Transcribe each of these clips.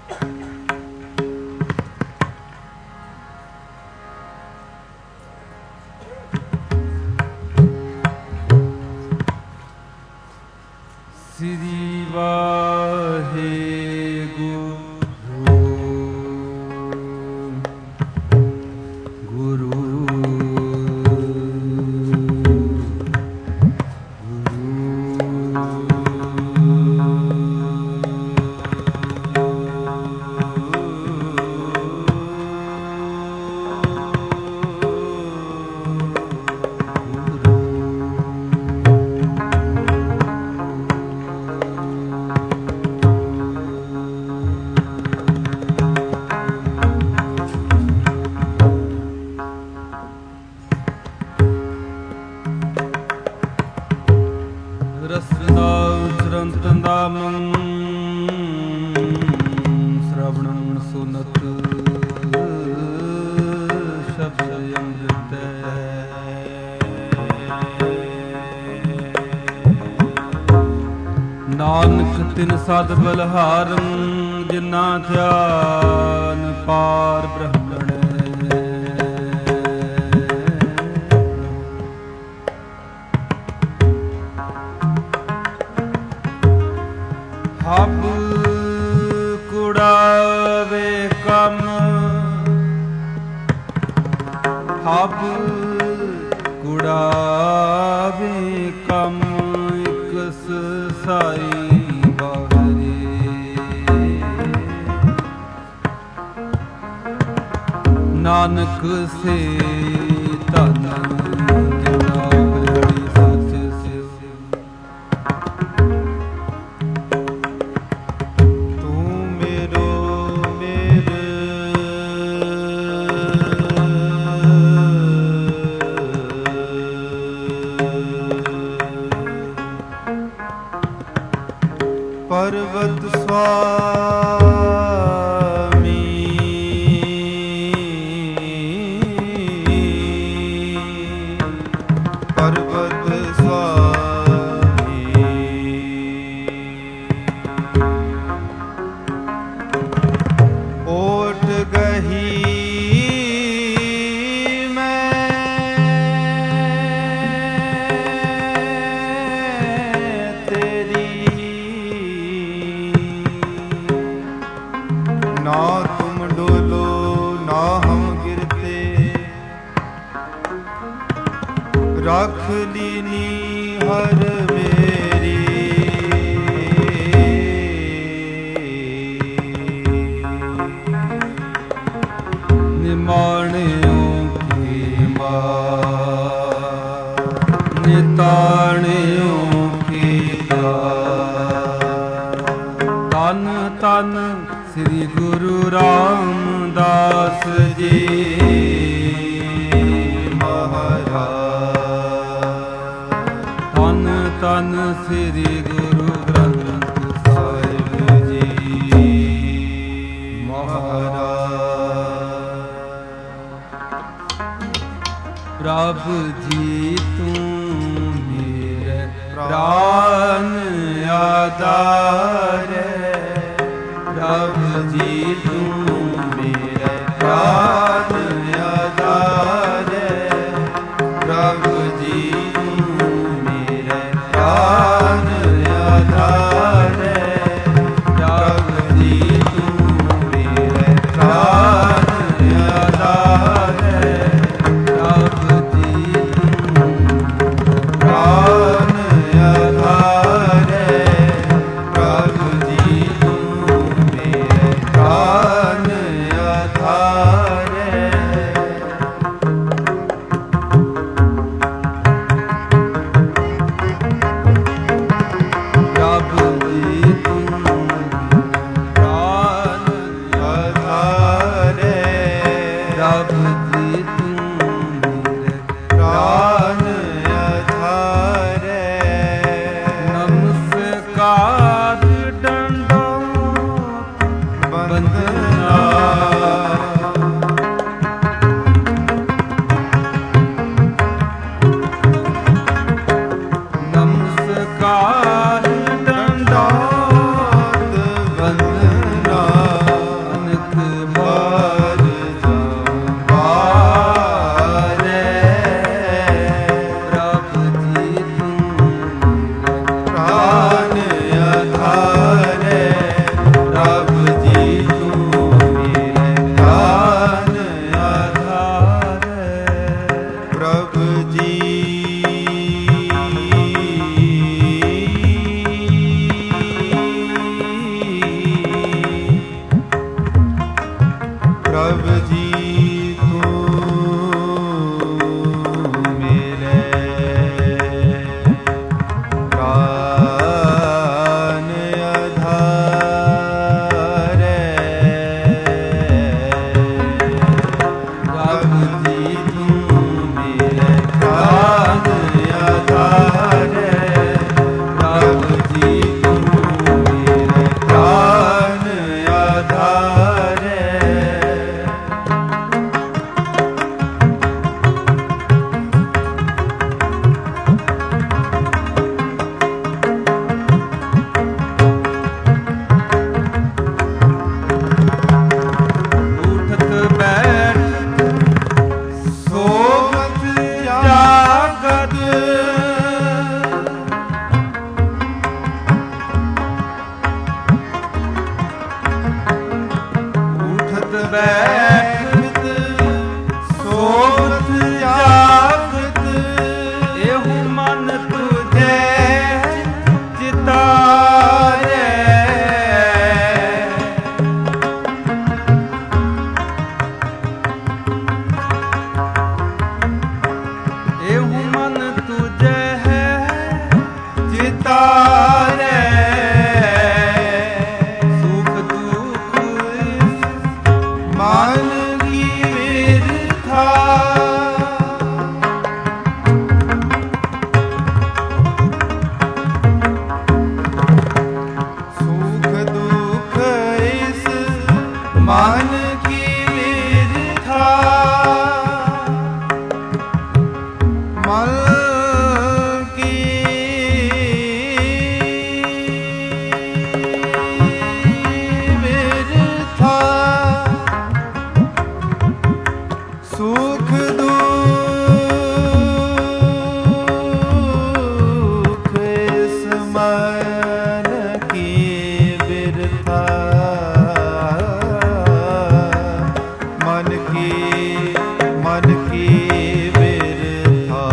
ਸ੍ਰੀ ਵਾਹਿਗੁਰੂ। श्रवणं सुनत शब्द अमृत नानक तिन सद बलहारं जिन्ना ध्यान पार ब्रह्मण ਹਬ ਕੁੜਾਵੇ ਕਮ ਹਬ ਕੁੜਾਵੇ ਕਮ ਇਕਸ ਸਾਈ ਬਾਹਰੇ ਨਾਨਕ ਸੇ ਧਨ ਪਰਵਤ ਸੁਆਮੀ ਪਰਵਤ ਸੁਆਮੀ ਓਟ ਗਹੀ ना तुम डोलो ना हम गिरते रख लीनी हर मेरी निमाणियों की माँ निताणियों की तन तन श्री गुरु रामदास जी महाराज तन तन श्री गुरु ग्रंथ साहिब जी महाराज। प्रभु जी तू मेरे प्राण आधार प्रभु जी तू मेरे प्राण आधार प्रभु जी तू मेरे प्राण आधार प्रभु जी तू मेरे प्राण आधार प्रभु जी तू प्राण आधार प्रभु जी प्राण आधार प्रभु जी तुम प्राण आधार प्रभु जी तुम मेरे प्राण आधार नमस्कार वंदना नमस्कार दंडवत वंदना प्रभु जी तू मेरे प्राण आधार प्रभु जी तू मेरे प्राण आधार प्रभु जी तू मेरे प्राण आधार बैठत सोवत जागत एहु मन तुझे चितारे एहु मन तुझे चितारे मान की विरथा सुख दुख इस मान की विरथा मन की विरथा सुख दुख इस मन की बिरथा मन की बिरथा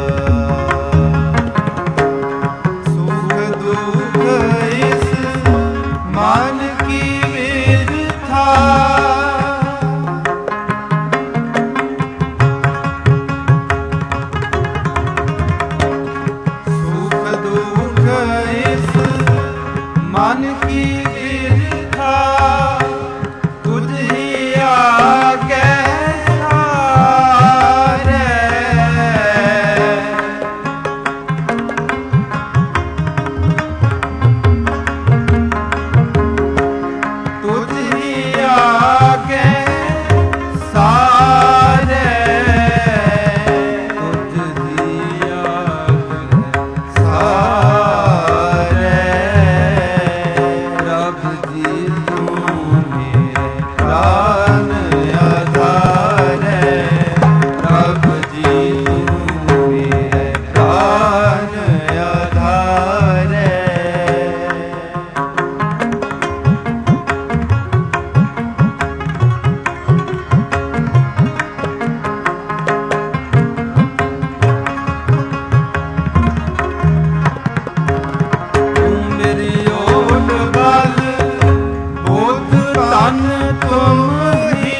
सुख दुख इस मन की बिरथा मन की विरथा तुझ ही आगे सारे तुझ ही आगे सारे तुझ ही आगे सारे प्राण आधार प्रभु जी तू मेरे प्राण आधार तू मेरी ओट बल बुद्ध तन तुम ही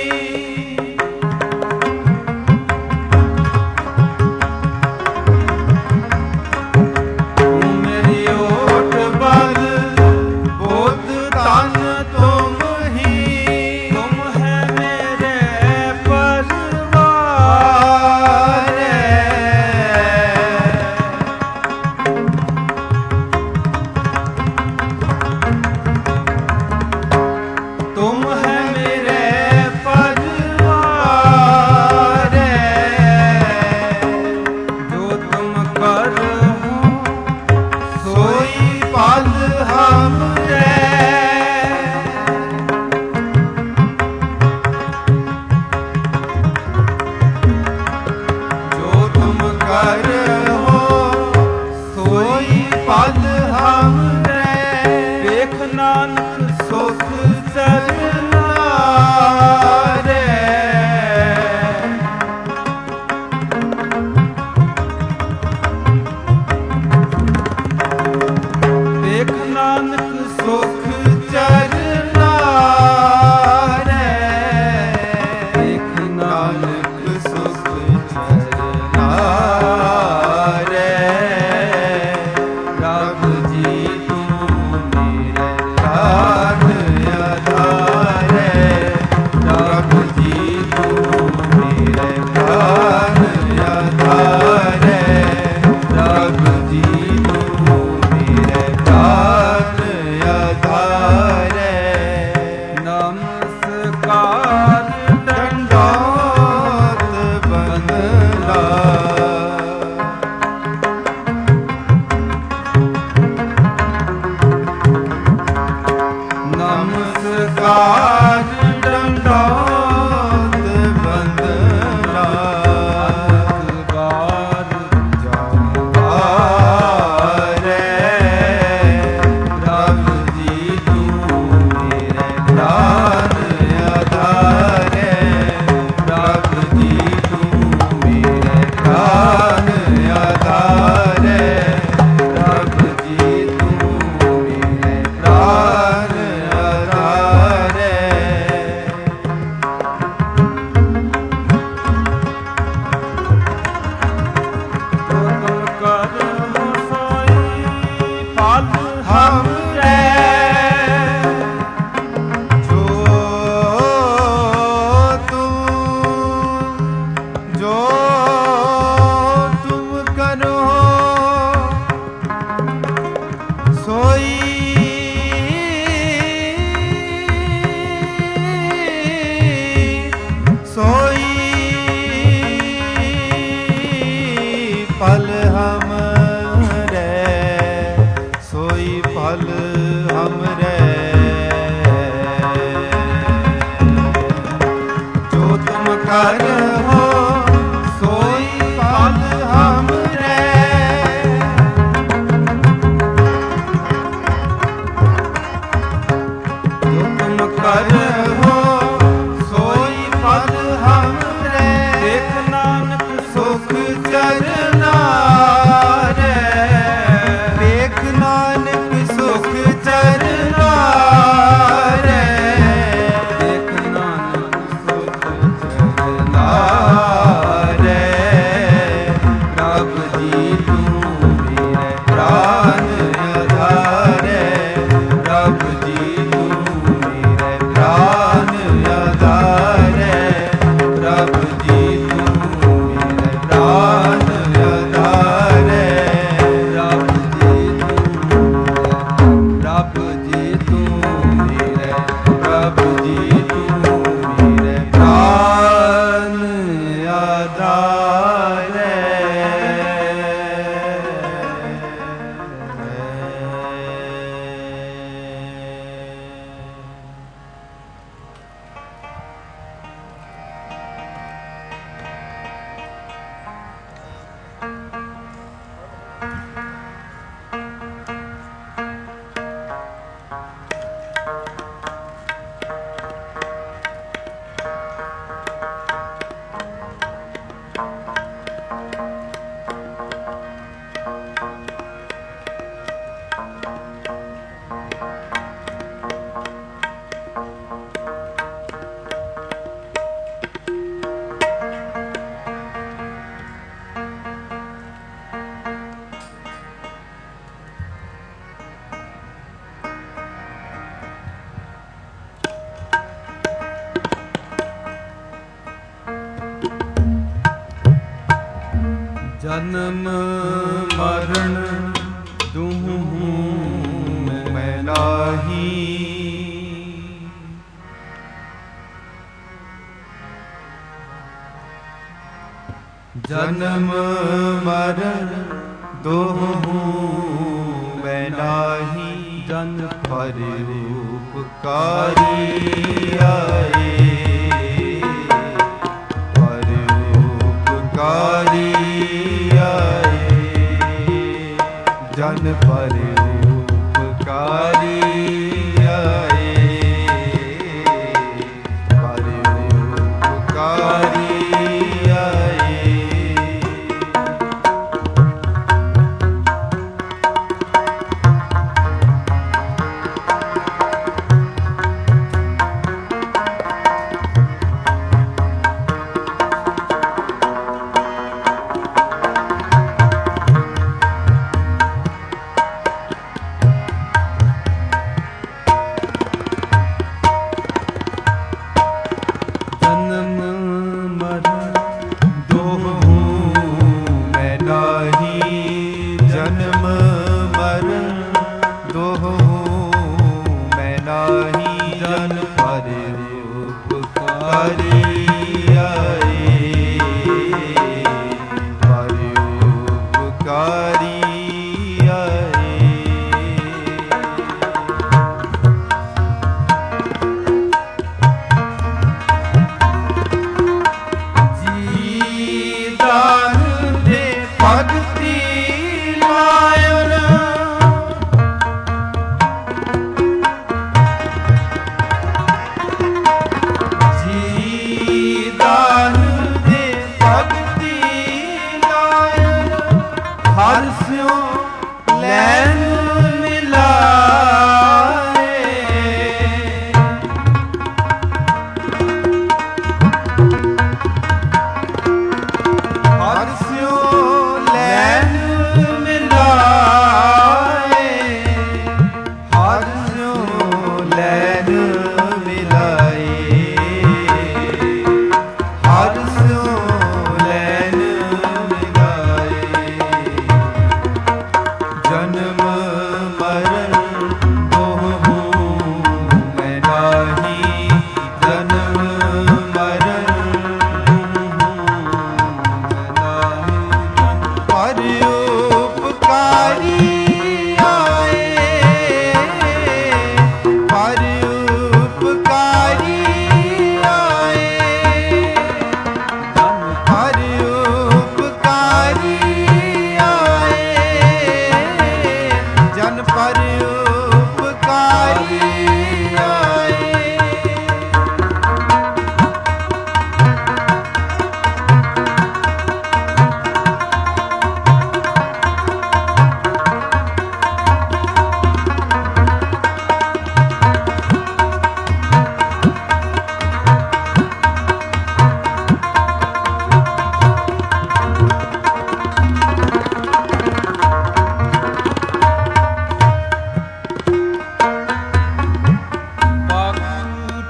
तू मेरी ओट बल बुद्ध तन तुम ही तुम है मेरे परिवार तुम है मेरे परिवार जो तुम कर हो सोई पल हमरे जो तुम कर हो सोई पल हमरे देख नानक सुख चलना नमस्कार दंडौत वंदना बार जावारे प्रभु जी तू मेरे प्राण आधारे प्रभु जी तू मेरे प्राण आधारे प्रभु जी तू मेरे प्राण आधारे फल हमरे सोई फल हमरे जो तुम कर हो सोई फल हमरे जो तुम कर हो सोई फल हमरे देख नानक सुख चरना रे देख नानक सुख चरना रे देख नानक सुख चरना रे प्रभु जी तू मेरे प्राण आधारे प्रभु जी तू मेरे प्राण आधारे प्रभु जी तू मेरे प्राण आधारे प्रभु जी तू मेरे प्रभु जी तू मेरे प्राण आधारे जन्म मरण दुहु मैं नाही जन्म मरण दुहु मैं नाही जन पर उपकारी आए पर उपकारी जन पर उपकारी आए पर उपकारी आए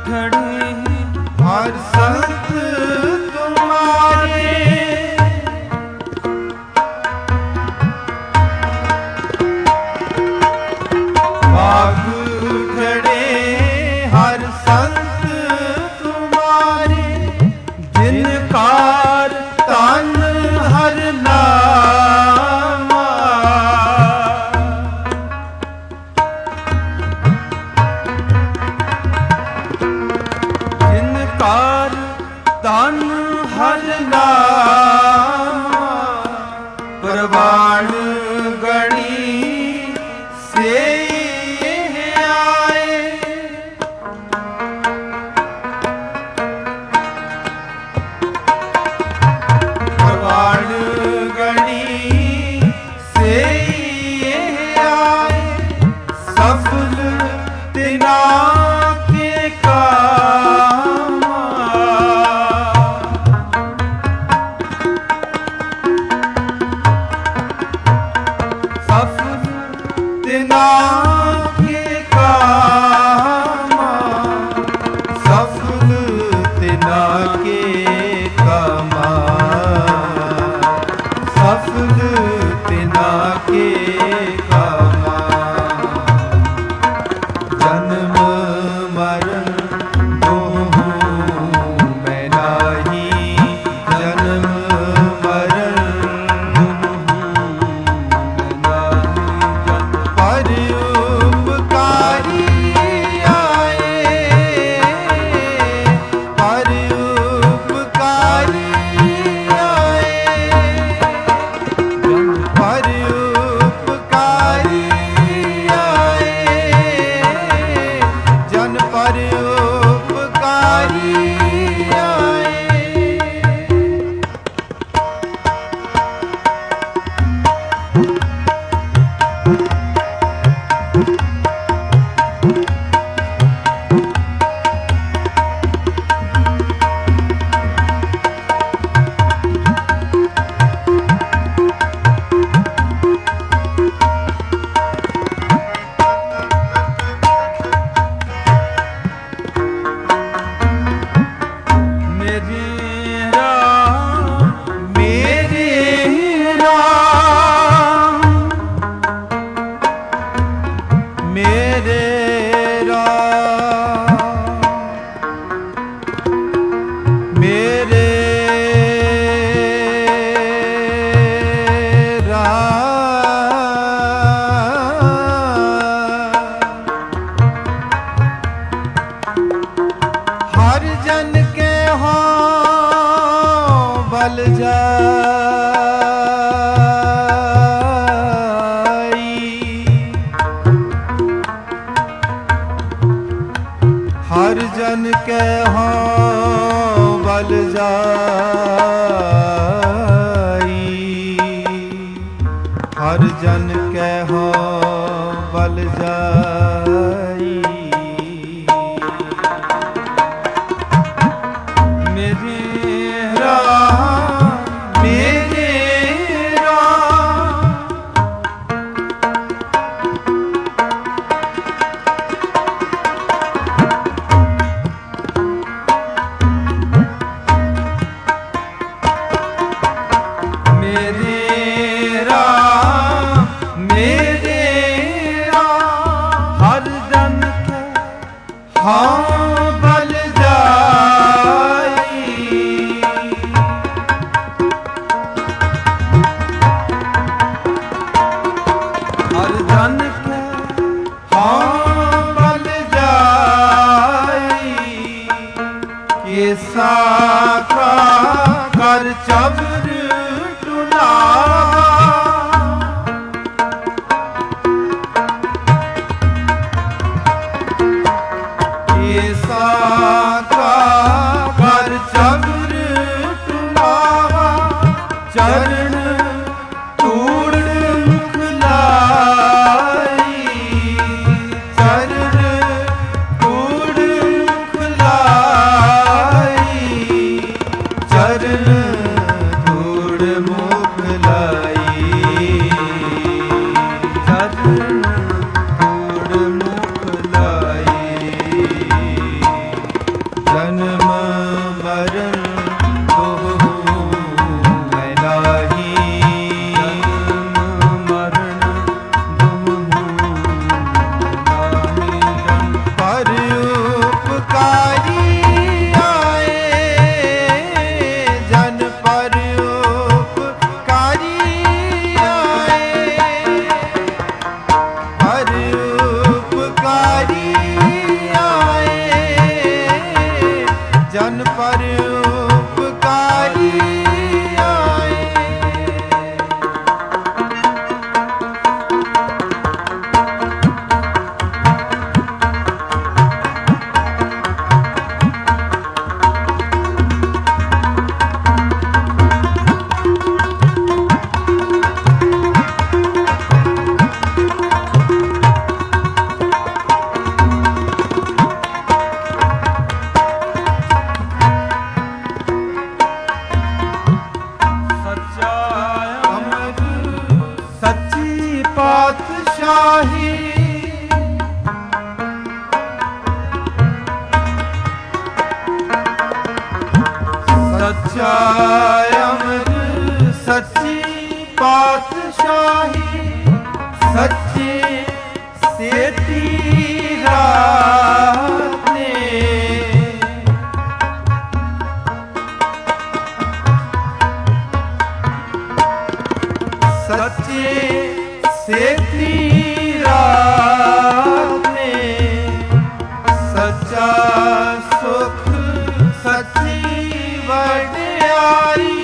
खड़े हर संत तुम्हारे, बाग खड़े हर संत तुम्हारे, जिनकार तन हर नामा, जिनकार तन हर नामा, प्रवाण गणी से आए, प्रवाण गणी से आए, सफल तिना के कामा, सफल तिना के कामा, सफल तिना के कामा, सफल तिना के कामा, जन्म मरण दोहु मैं नाही, जन्म मरण दोहु मैं नाही, पर उपकारी आए, पर उपकारी आए, पर उपकारी आए, जन पर उपकारी आए। मेरे राम, मेरे राम, मेरे राम, मेरे राम, हर जन के हो बल जाई, हर जन के हो बल जाई, हर जन के हो बल जाई, मेरे राम, मेरे राम, मेरे राम, मेरे राम, हर जन के हाँ बल जाई, हर जन के हाँ बल जाई, कैसा का कर चबर टुनावा, कैसा का कर चबर टुनावा, चरण तूड़ मुख लाई, चरण तूड़ मुख लाई, चरण तूड़ मुख लाई, चरण तूड़ मुख लाई, ਜਨਮ ਮਰਨ ਦੋਹੂ ਮੈਂ ਨਾਹੀ। ਜਨਮ ਮਰਨ ਦੋਹੂ ਨਾਹੀ। ਪਰ ਉਪਕਾਰੀ ਆਏ, ਜਨ ਪਰ ਉਪਕਾਰੀ ਆਏ। ਪਰ ਉਪਕਾਰੀ ਜਨ ਪਰ ਉਪਕਾਰੀ ਆਏ। ਸੱਚੀ ਪਾਤਸ਼ਾਹੀ ਸੱਚਾ ਅਮਰ ਸੱਚੀ ਪਾਤਸ਼ਾਹੀ ਸੱਚੇ ਸੇਤੀ ਰਾਤ ਨੇ ਸੱਚੇ ਸੇਤੀ ਰਾਤ ਨੇ ਸੱਚਾ ਸੁਖ ਸੱਚੀ ਵਡਿਆਈ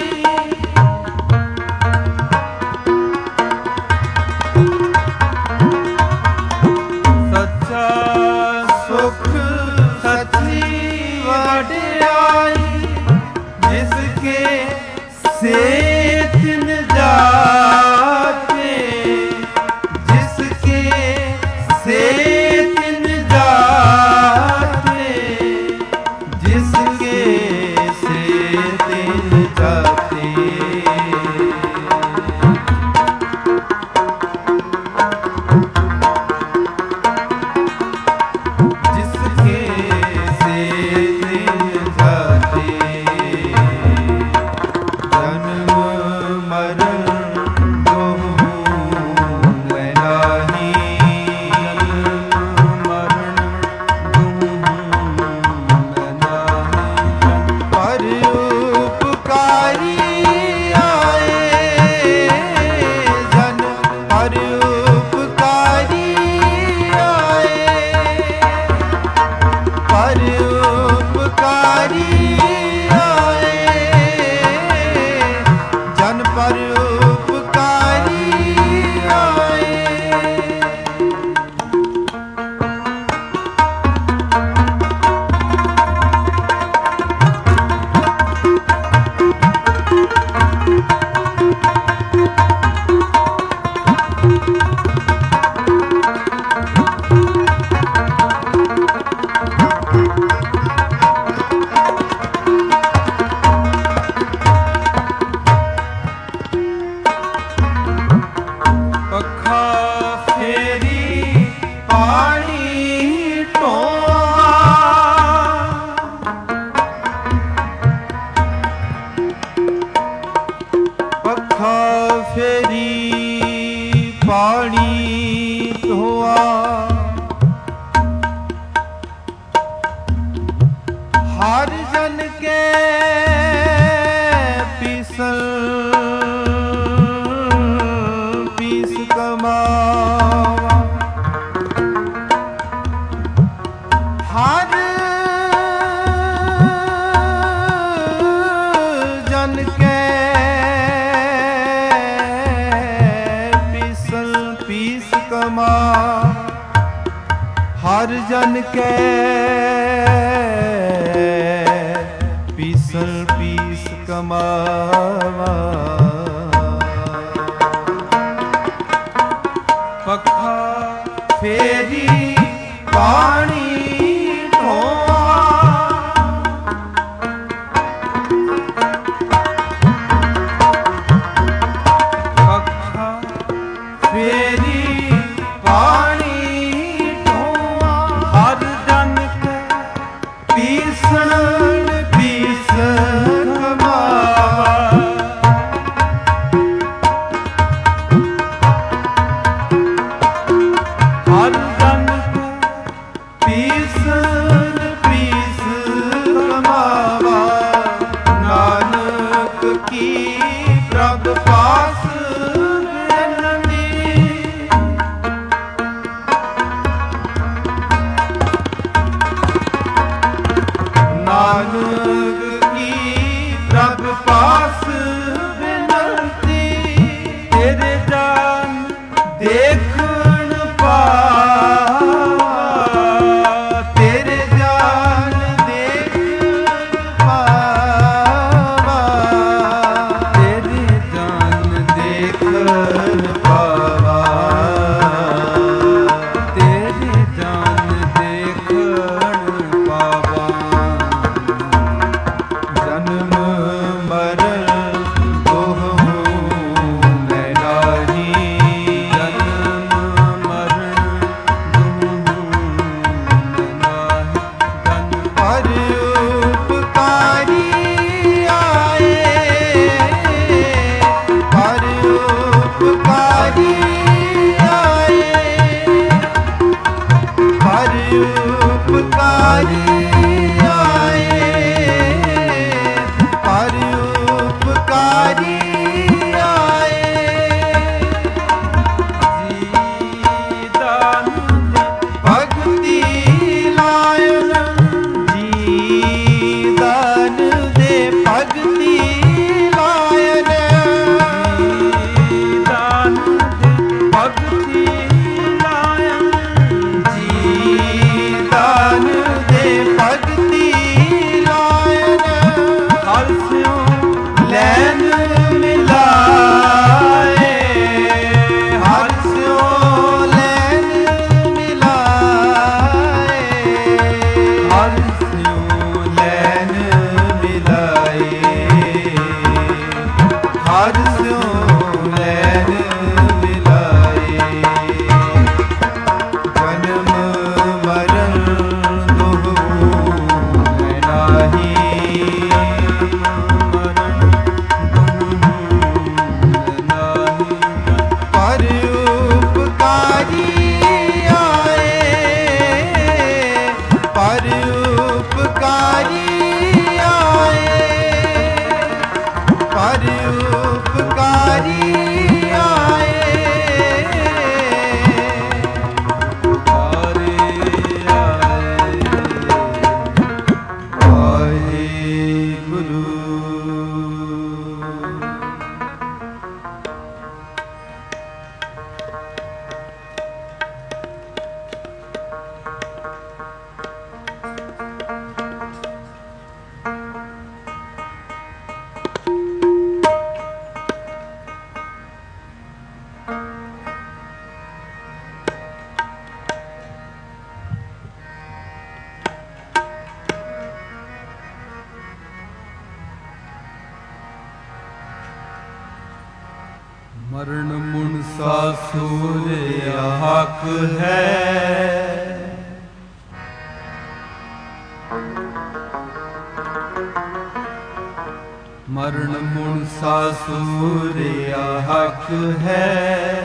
ਸੱਚਾ ਸੁਖ ਸੱਚੀ ਵਡਿਆਈ ਜਿਸ ਕੇ ਸੇਤ ਨ ਜਾਤੇ ਜਿਸਕੇ ਸੇਤ ਨ ਜਾਤੇ जिसके से दिन जाते जिसके से दिन जाते जन्म मरण ਹਰ ਜਨ ਕੇ ਪੀਸ ਕਮਾਵਾ ਹਰ ਜਨ ਕੇ ਪੀਸ ਕਮਾ ਹਰ ਜਨ ਕੇ ਪੀਸ ਕਮਾਵਾ ਪੱਖਾ ਫੇਰੀ ਪਾਣੀ ਢੋਆ ਪੱਖਾ ਫੇਰੀ ਪਾਣੀ ਢੋਆ ਹਰ ਜਨ ਕੇ ਪੀਸਣ ਪੀਸ ਕਮਾਵਾ ਹਰ ਜਨ ਪੀਸਣ ਪੀਸ ਕਮਾਵਾ ਨਾਨਕ ਕੀ ਪ੍ਰਭ ਪਾਸ ਨਾਨਕ ਕੀ ਪ੍ਰਭ ਪਾਸ ਬਿਨਤੀ ਤੇਰੇ ਜਾਨ ਦੇਖਣ ਪਾਵਾ ਤੇਰੇ ਜਾਨ ਦੇਖਣ ਪਾਵਾ ਤੇਰੇ ਜਾਨ ਦੇਖਣ ਪਾਵਾ ਤੇਰੇ ਜਾਨ ਦੇਖਣ ਪਾਵਾ ਜਨਮ ਮਰਨ ਦੋਹੂ ਮੈਂ ਨਾਹੀ ਜਨਮ ਮਰਨ ਦੋਹੂ ਮੈਂ ਨਾਹੀ ਪਰ ਉਪਕਾਰੀ ਆਏ ਪਰ ਉਪਕਾਰੀ ਆਏ ਪਰ ਉਪਕਾਰੀ ਆਏ ਪਰ ਉਪਕਾਰੀ ਆਏ ਜੀ ਦਾਨ ਭਗਤੀ ਲਾਇਨ ਜੀ ਦਾਨ ਦੇ ਭਗਤੀ ਲਾਇਨ ਜੀ ਦਾਨ ਦੇ ਭਗਤੀ ਲਾਇਨ ਜੀ ਦਾਨ ਦੇ ਭਗਤੀ ਲਾਇਨ ਹਰ ਸਿਉ ਲੈਨ ਮਿਲਾਏ ਹਰ ਸਿਉ ਲੈਨ ਮਿਲਾਏ ਹਰ ਸਿਉ ਲੈਨ ਮਿਲਾਏ ਹਰ ਸਿਉ ਲੈਨ ਮਿਲਾਏ ਜਨਮ ਮਰਨ ਦੋਹੂ ਮੈਂ ਨਾਹੀ ਮਰਨ ਦੋਹੂ ਮੈਂ ਨਾਹੀ ਪਰ ਉਪਕਾਰੀ ਆਏ ਪਰ ਉਪਕਾਰੀ ਆਏ ਪਰ ਉਪਕਾਰੀ ਆਏ ਵਾਹਿਗੁਰੂ ਮਰਨ ਮੁਨਸਾ ਸੂਰਿਆ ਹੱਕ ਹੈ ਮਰਨ ਮੁਨਸਾ ਸੂਰਿਆ ਹੱਕ ਹੈ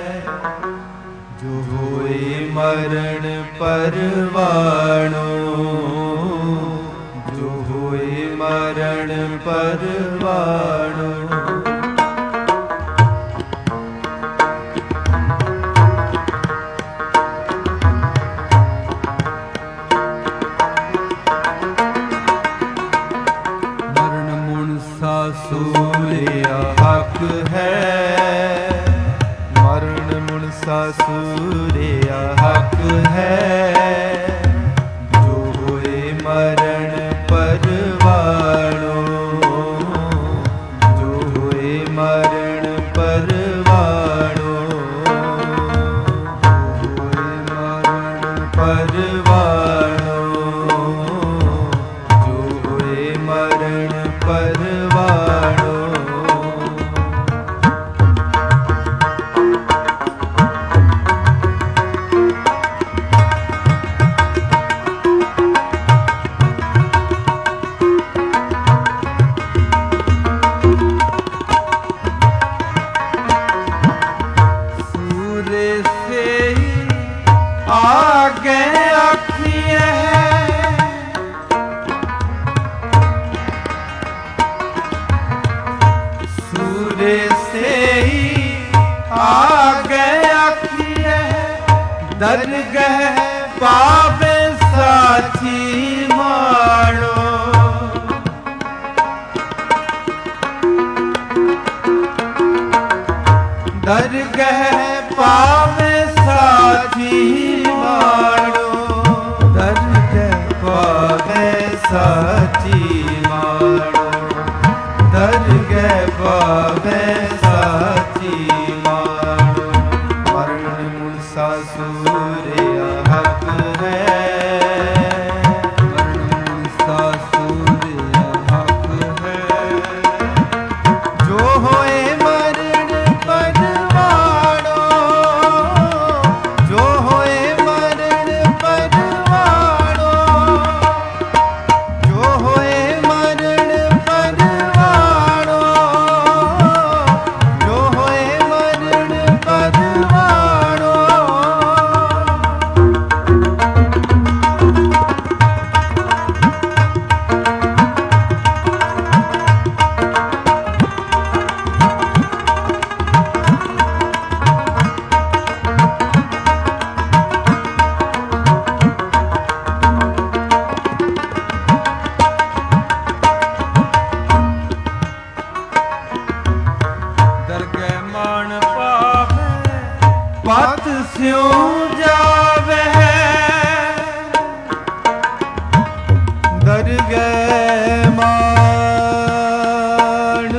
ਜੋ ਹੋਏ ਮਰਨ ਪਰਵਾਣੋ ਜੋ ਹੋਏ ਮਰਨ ਪਰਵਾਣੋ ਸੂਰਿਆ ਹੱਕ ਹੈ ਮਰਨ ਮੁਨਸਾ ਸੂਰਿਆ ਹੱਕ ਹੈ ਜੋ ਹੋਏ ਮਰਨ ਪਰਵਾਣੋ ਜੋ ਹੋਏ ਮਰਨ ਪਰਵਾਣੋ ਜੋ ਹੋਏ ਮਰਨ ਪਰਵਾਣੋ ਜੋ ਹੋਏ ਮਰਨ ਪਰਵਾਣੋ आगे आखिए दरगह पावे साची मानो। दरगह पावे साची मानो। दरगह पावे साची मानो। दरगह पावे साची मानो। मरण मूसा सूर्य हक है। मरण मूसा सूर्य हक है। जो होए मरण परवानो। जो होए मरण परवानो। जो होए मरण परवानो। जो होए मरण परवानो। दरगह मान पावे पत स्यों जावे। दरगह मान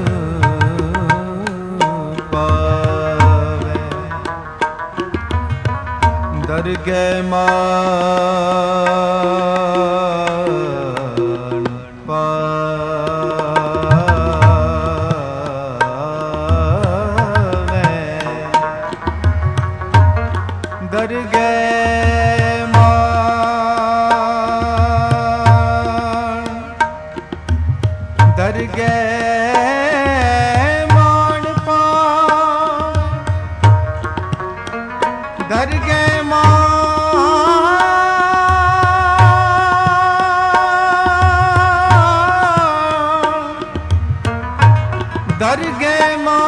पावे। दरगह मान पावे। दरगह मान। दरगह मान पावे। दरगह मान। दरगह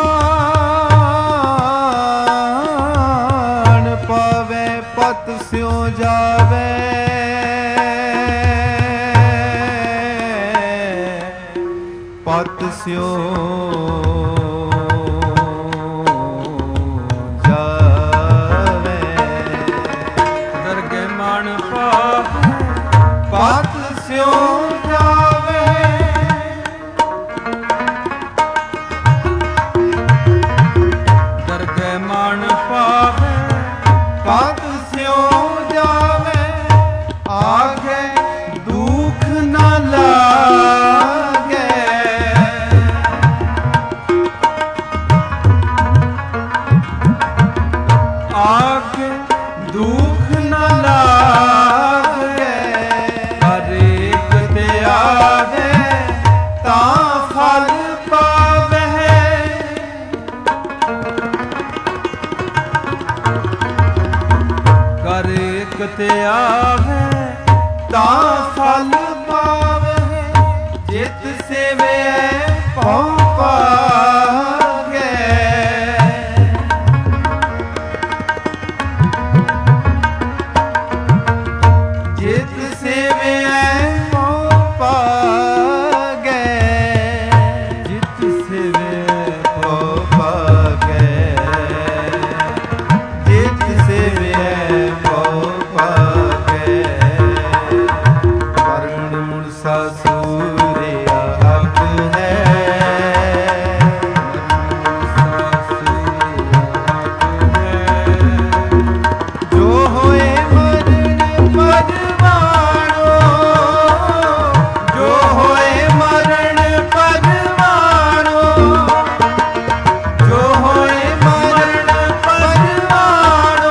मान पावे पत स्यों जावे। पत स्यों जावे। दरगह मान पावे पत स्यों जावे। दरगह मान पावे पत स्यों जावे। आगे दुख न लागे। आगे दुख न लागे। हर एक ते आवे तां फल पावे। कर एक ते आवे तां फल पावे। जित सेवे पाँव पागे। जित सेवे पाँव पागे। जित सेवे पाँव पागे। जित सेवे पाँव पागे। मरण मूसा सूर्य हक है। जो होए मरण परवानो। जो होए मरण परवानो। जो होए मरण परवानो।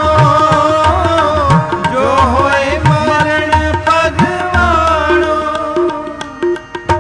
जो होए मरण परवानो।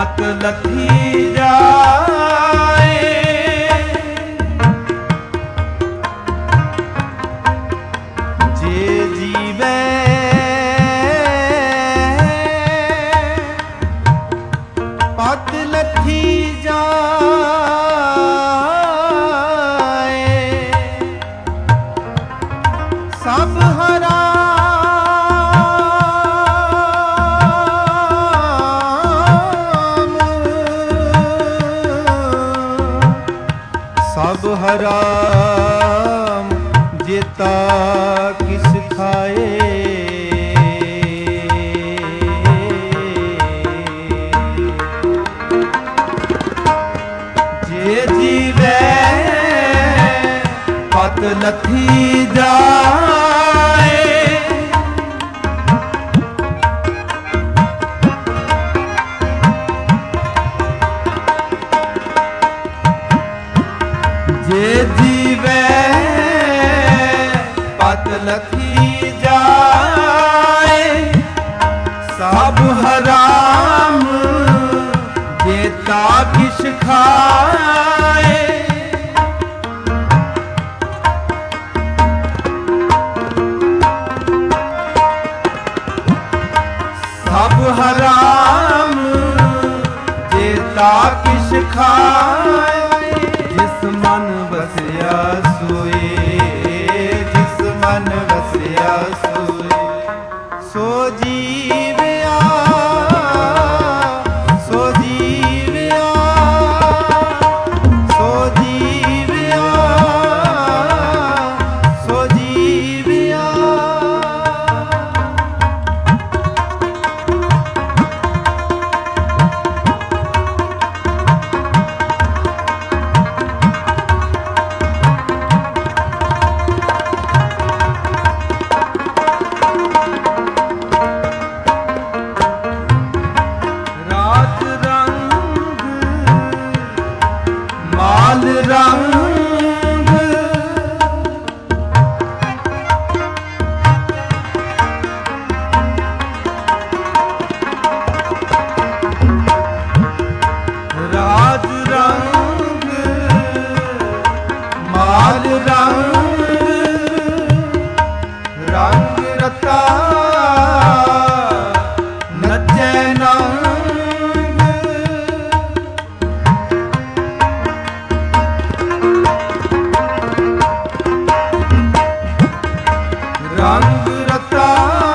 ਪਤ ਲੱਥੀ ਜਾਏ। ਜੇ ਜੀਵੇ ਪਤ ਲੱਥੀ ਜਾਏ। ਸਭ ਸਭ ਹਰਾਮ ਜੇਤਾ ਕਿਸ ਖਾਏ। ਜੇ ਜੀਵੇ ਪਤ ਲੱਥੀ ਜਾਏ। ਜੇ ਜੀਵੇ ਪਤ ਲੱਥੀ ਜਾਏ। ਸਭ ਹਰਾਮ ਜੇਤਾ ਕਿਛ ਖਾਏ। ਸਭ ਹਰਾਮ ਜੇਤਾ ਕਿਛ ਖਾਏ। ਜਿਸ ਮਨ ਵਸਿਆ ਸੋਏ, ਜਿਸ ਮਨ ਵਸਿਆ ਸੋਏ। ਸੋ ਜੀਵਿਆ, ਸੋ ਜੀਵਿਆ, ਸੋ ਜੀਵਿਆ, ਸੋ ਜੀਵਿਆ। ਮਾਲ ਰੰਗ ਰਾਜ ਰੰਗ ਮਾਲ ਰੰਗ ਰੰਗ ਰਤਾ ਨੱਚੈ ਨੰਗ। ਰੰਗ ਰਤਾ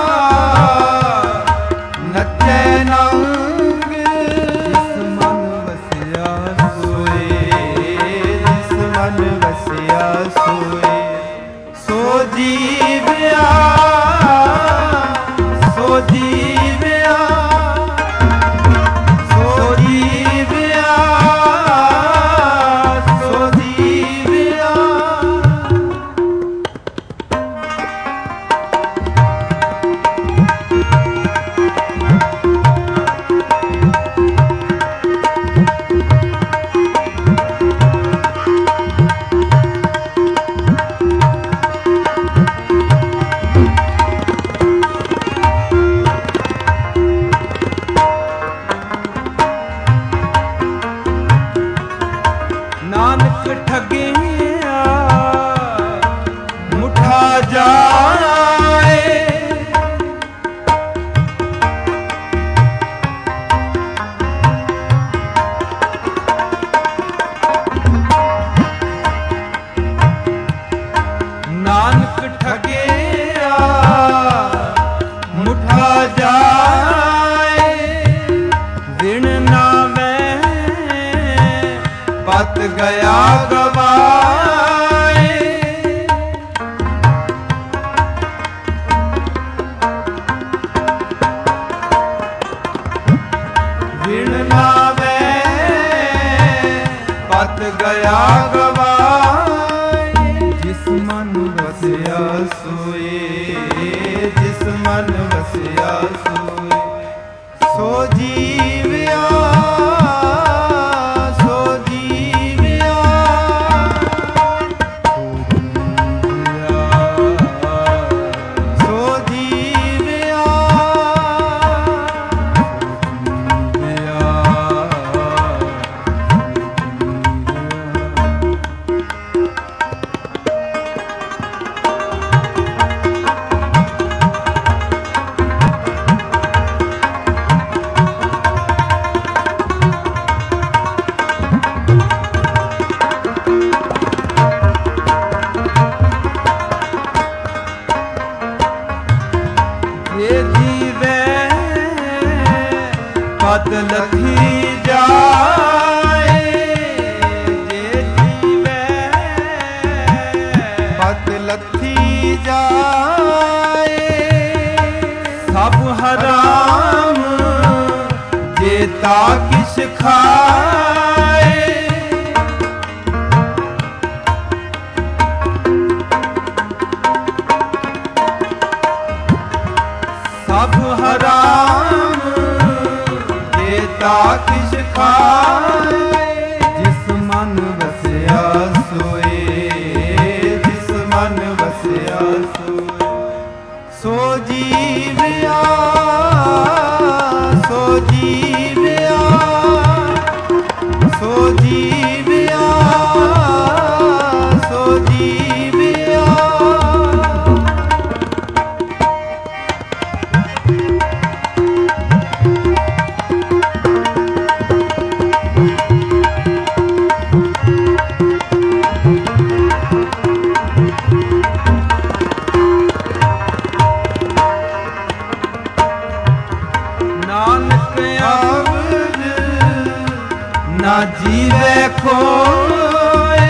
ਨੱਚੈ ਨੰਗ। ਜਿਸ ਮਨ ਵਸਿਆ ਸੋਏ, ਜਿਸ ਮਨ ਵਸਿਆ ਸੋਏ। ਸੋ ਜੀਵਿਆ, ਸੋ ਜੀਵਿਆ, ਸੋ ਜੀਵਿਆ, ਸੋ ਜੀਵਿਆ। ਨਾਨਕ ਠੱਗਿਆ ਮੁਠਾ ਜਾਏ। ਨਾਨਕ ਠੱਗਿਆ ਮੁਠਾ ਜਾਏ। ਵਿਣ ਨਾਵੇਂ ਪਤ ਗਿਆ ਗਵਾਏ। ਵਿਣ ਨਾਵੇਂ ਪਤ ਗਿਆ ਗਵਾਏ। ਜਿਸ ਮਨ ਵਸਿਆ ਸੋਏ, ਜਿਸ ਮਨ ਵਸਿਆ ਸੋਏ। ਸੋ ਜੀਵਿਆ, ਸੋ ਜੀਵਿਆ, ਸੋ ਜੀਵਿਆ, ਸੋ ਜੀਵਿਆ। ਪਤ ਲਖੀ ਜਾਏ ਜੇ ਜੀਵੇ ਪਤ ਲਖੀ ਜਾਏ ਸਭ ਹਰਾਮ ਜੇ ਤਾ ਕਿਛ ਖਾਏ ਸਭ ਹਰਾਮ ਜੇ ਤਾ ਕਿਛ ਖਾਏ ਜਿਸ ਮਨ ਵਸਿਆ ਸੋਏ ਜਿਸ ਮਨ ਵਸਿਆ ਸੋਏ ਸੋ ਜੀਵਿਆ ਸੋ ਜੀਵਿਆ ਸੋ ਜੀਵਿਆ ਸੋ ਜੀਵਿਆ ਨਾਨਕ ਅਵਰ ਨਾ ਜੀਵੇ ਕੋਏ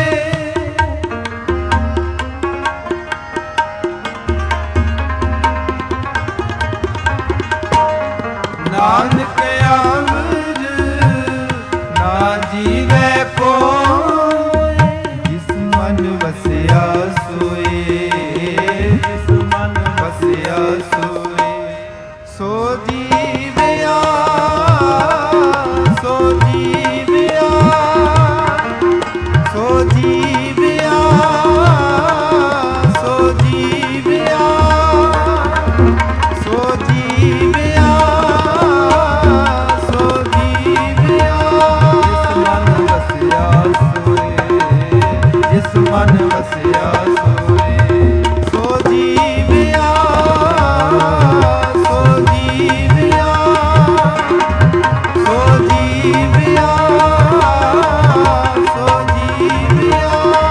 ਨਾਨਕ ਅਵਰ ਨਾ ਜੀਵੇ ਕੋਏ ਜਿਸ ਮਨ ਵਸਿਆ ਸੋਏ ਜਿਸ ਮਨ ਵਸਿਆ ਸੋਏ ਸੋ ਜੀਵਿਆ ਸੋ ਜੀਵਿਆ ਸੋ ਜੀਵਿਆ ਸੋ ਜੀਵਿਆ ਸੋ ਜੀਵਿਆ ਸੋ ਜੀਵਿਆ ਜਿਸ ਮਨ ਵਸਿਆ ਸੋਏ ਸੋ ਜੀਵਿਆ ਸੋ ਜੀਵਿਆ ਸੋ ਜੀਵਿਆ ਸੋ ਜੀਵਿਆ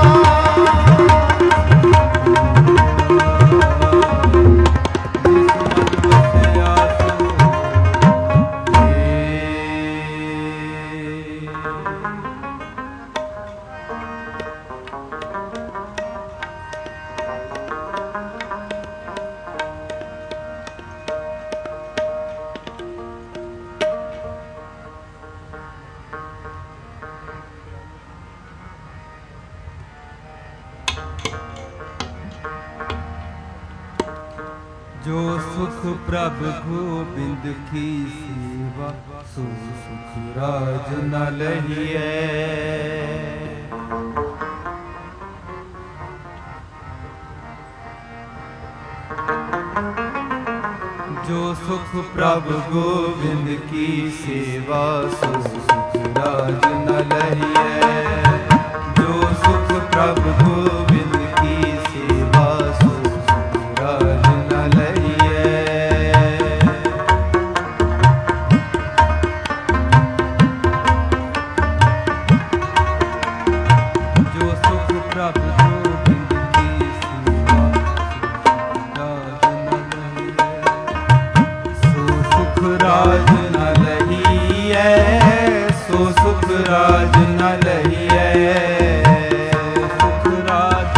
जो सुख प्रभ गोबिंद की सेवा सो सुख राज न लहिए जो सुख प्रभ गोबिंद की सेवा सो सुख राज न लहिए जो सुख प्रभ गोबिंद की सेवा सो सुख राज न लहिए जो सुख प्रभ गोबिंद की सेवा सो सुख राज न लहिए सो सुख राज न लहिए सुख राज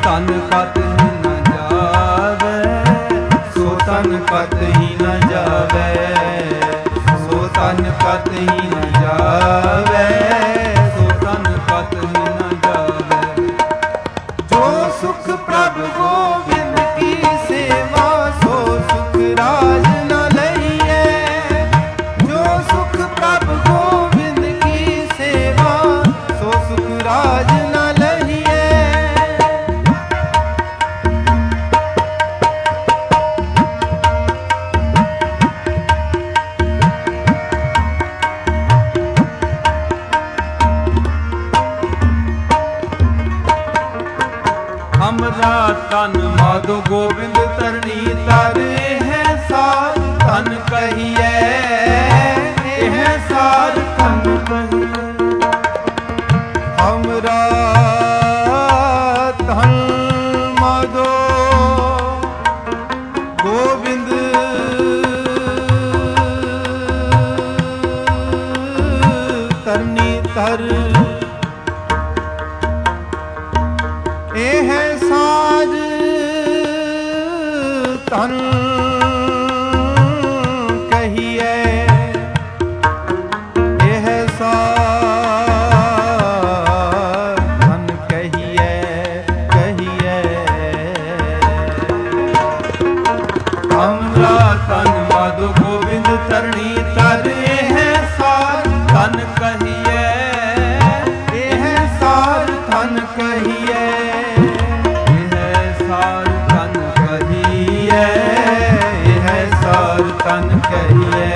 ਤਨ ਕਤ ਹੀ ਨ ਜਾਵੇ, ਸੋ ਤਨ ਕਤ ਹੀ ਨ ਜਾਵੇ, ਸੋ ਤਨ ਕਤ ਹੀ ਨ ਜਾਵੇ, ਸੋ ਤਨ ਕਤ ਹੀ ਨ ਜਾਵੇ। ਜੋ ਸੁਖ ਪ੍ਰਭ ਗੋਬਿੰਦ ਕੀ ਸੇਵਾ, ਸੋ ਸੁਖ ਰਾਜ ਨ ਲਈਐ। ਜੋ ਸੁਖ ਪ੍ਰਭ ਗੋਬਿੰਦ ਕੀ ਸੇਵਾ, ਸੋ ਸੁਖ ਰਾਜ ਨ ਲਈਐ। हमरा तन माधो गोविंद तरनी तर, है सार तन कहिए, है सार तन कहिए। हमरा तन माधो गोविंद तरनी तर, ਇਹ ਸਾਜ ਤਨ ਕਹੀਏ, ਇਹ ਸਾਜ ਤਨ ਕਹੀਏ, ਕਹੀਏ। हमरा तन माधो गोविंद तरनी तर, ਇਹ ਸਾਜ ਤਨ ਕਹੀਏ, ਇਹ ਸਾਜ ਤਨ ਕਹੀਏ। ਤਨ ਕਹੀਏ,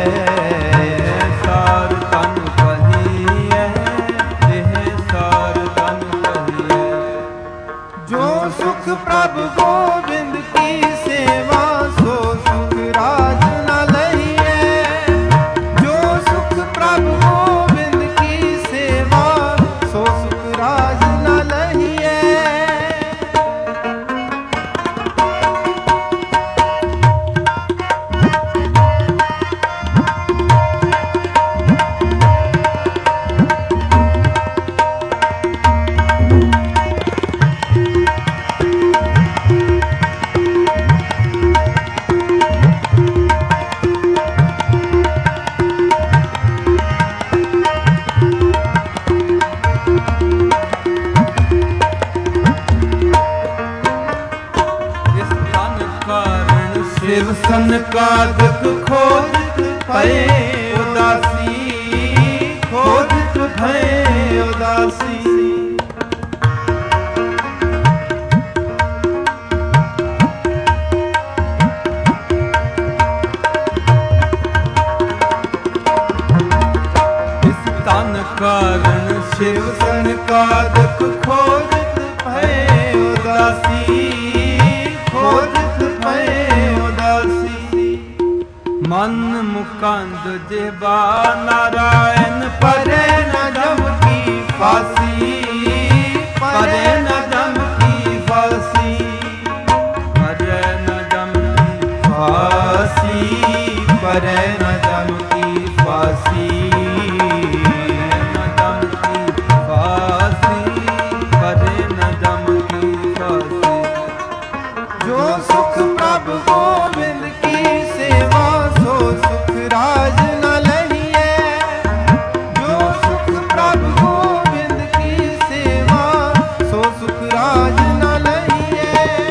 ਸਾਰ ਤਨ ਕਹੀਏ, ਇਹ ਸਾਰ ਤਨ ਕਹੀਏ। ਜੋ ਸੁਖ ਪ੍ਰਭ ਗੋਬਿੰਦ ਕੀ ਸੇਵਾ, ਸੋ ਸੁਖ ਰਾਜ ਨ ਲਈਐ। ਜੋ ਸੁਖ ਪ੍ਰਭ ਗੋਬਿੰਦ ਕੀ ਸੇਵਾ, ਸੋ ਸੁਖ ਰਾਜ ਨ ਲਈਐ। शिव सनकादिक खोजत भये उदासी, खोजत भये उदासी। इस तन कारण शिव सनकादिक खोजत भये उदासी, खोजत भये मन मुकंद जिबा नारायण, परे न जम की फांसी, परे न जम की फांसी, परे न जम की फांसी, परे न जम की फांसी, न जम की फांसी, परे न जम की फांसी। जो सुख प्रभ गोविंद की सेवा, सो सुख राज न लहिए। जो सुख प्रभ गोविंद की सेवा, सो सुख राज न लहिए।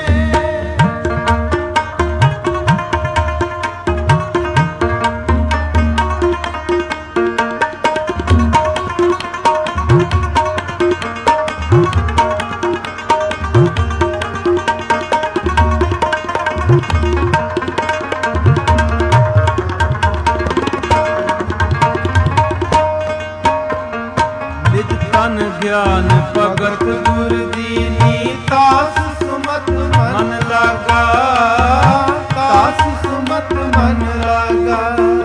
ज्ञान भगत गुर दीनी, तास सुमत मन लागा, तास सुमत मन लागा।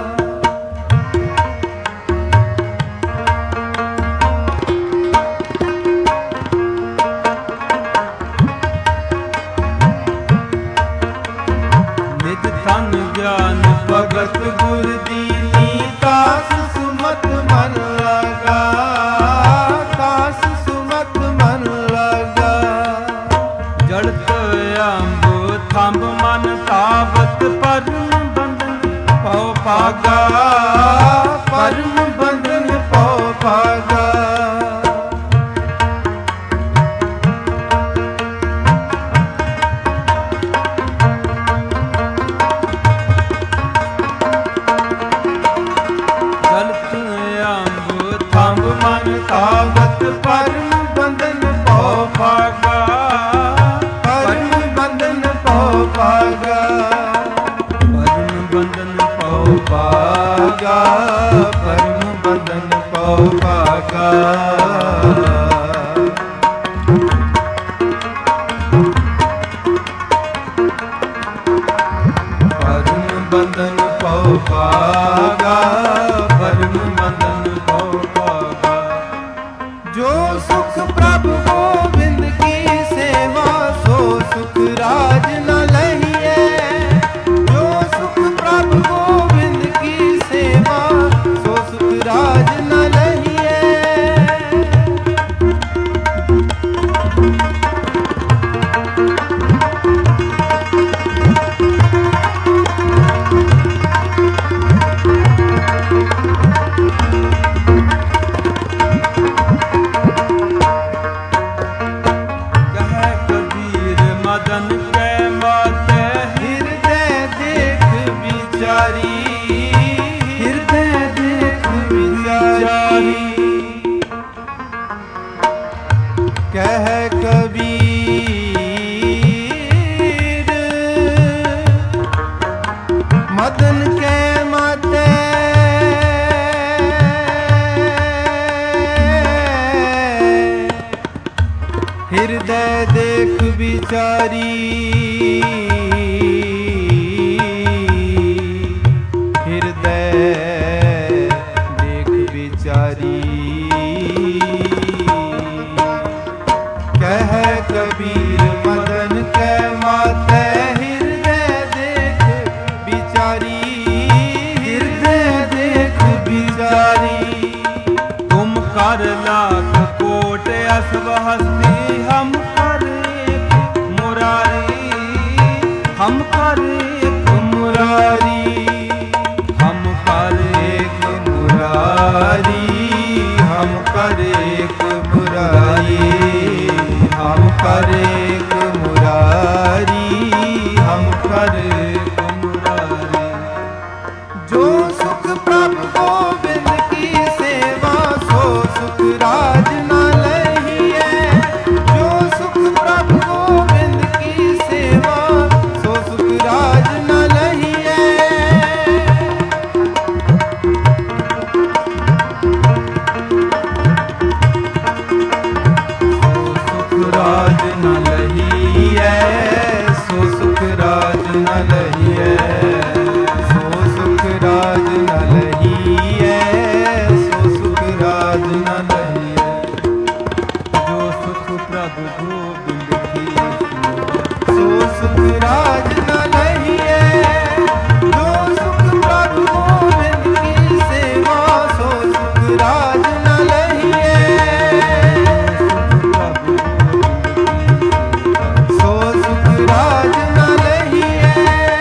निज तन ज्ञान भगत गुर दीनी, तास सुमत मन लागा, तास सुमत मन लागा। परम बंधन पौ भागा, परम बंधन पौ भागा। तावत परम बंधन पौ भागा, परम बंधन पौ भागा, परम बंधन पौ भागा, परम बंधन पौ भागा। परम बंधन पौ भागा, परम बंधन पौ भागा। जो सुख प्रभु गोविंद की सेवा, सो सुख राज न लहिए। जो सुख प्रभु गोविंद की सेवा, सो सुख राज न लहिए। कह कबीर मदन के माते, हृदय देख बिचारी, हृदय देख बिचारी। कह कबीर मदन के माते, हृदय देख बिचारी, हृदय देख बिचारी। तुम कर लाख कोट असव हस्ती, हम कर एक मुरारी, हम कर एक मुरारी, हम कर एक मुरारी, हम कर एक मुरारी, हम कर एक मुरारी, हम कर एक मुरारी। जो सुख प्रभु गोविंद की सेवा, सो सुख राज न लहिए। जो सुख प्रभु गोविंद की सेवा, सो सुख राज न लहिए। राज न लहिए, सो सुख राज न लहिए, सो सुख राज न लहिए, सो सुख राज न लहिए। जो सुख प्रभु गोविंद की सेवा, सो सुख राज न लहिए। जो सुख प्रभु गोविंद की सेवा, सो सुख राज न लहिए। राज न लहिए,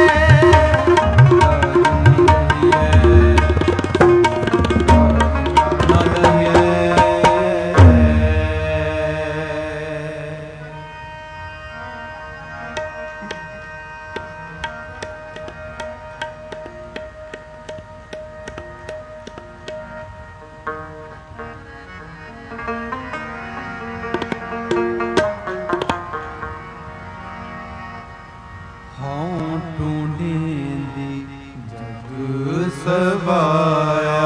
न लहिए। सवाया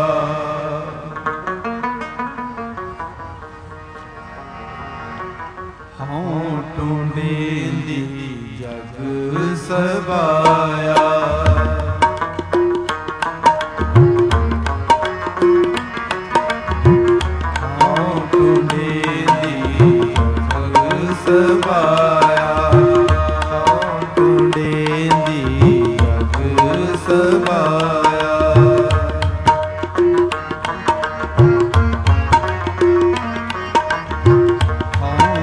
हाँ टूंडेंदी जग सवाया। हाँ टूंडेंदी जग सवाया, हाँ टूंडेंदी जग सवाया।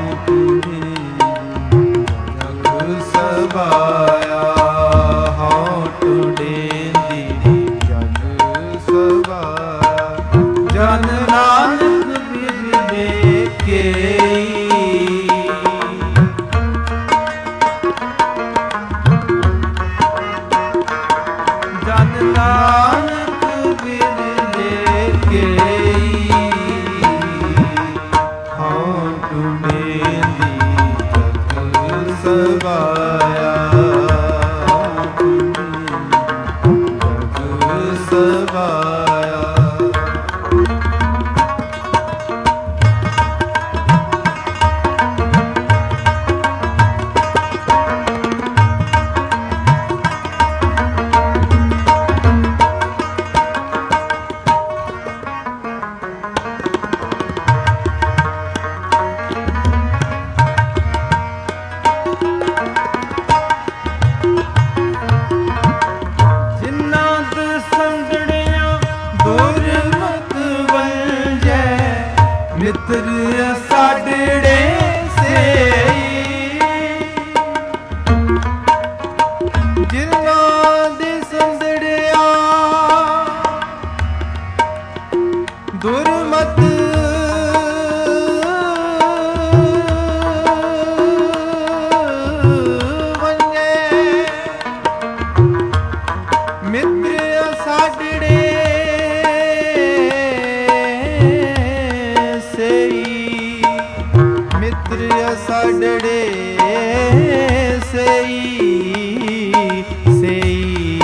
सवाया हाँ ਸਵਾਇਆ ਜਗ ਸਵਾਇਆ। ਮਿੱਤਰ ਸਾਡੜੇ ਸੇਈ ਜਿਨ੍ਹਾਂ ਦੇ ਸੰਦੜਿਆ ਦੁਰਮਤ ਵੰਜੇ ਮਿੱਤਰ ਸਾਡੜੇ ਸਾਡੜੇ ਸਈ ਸਈ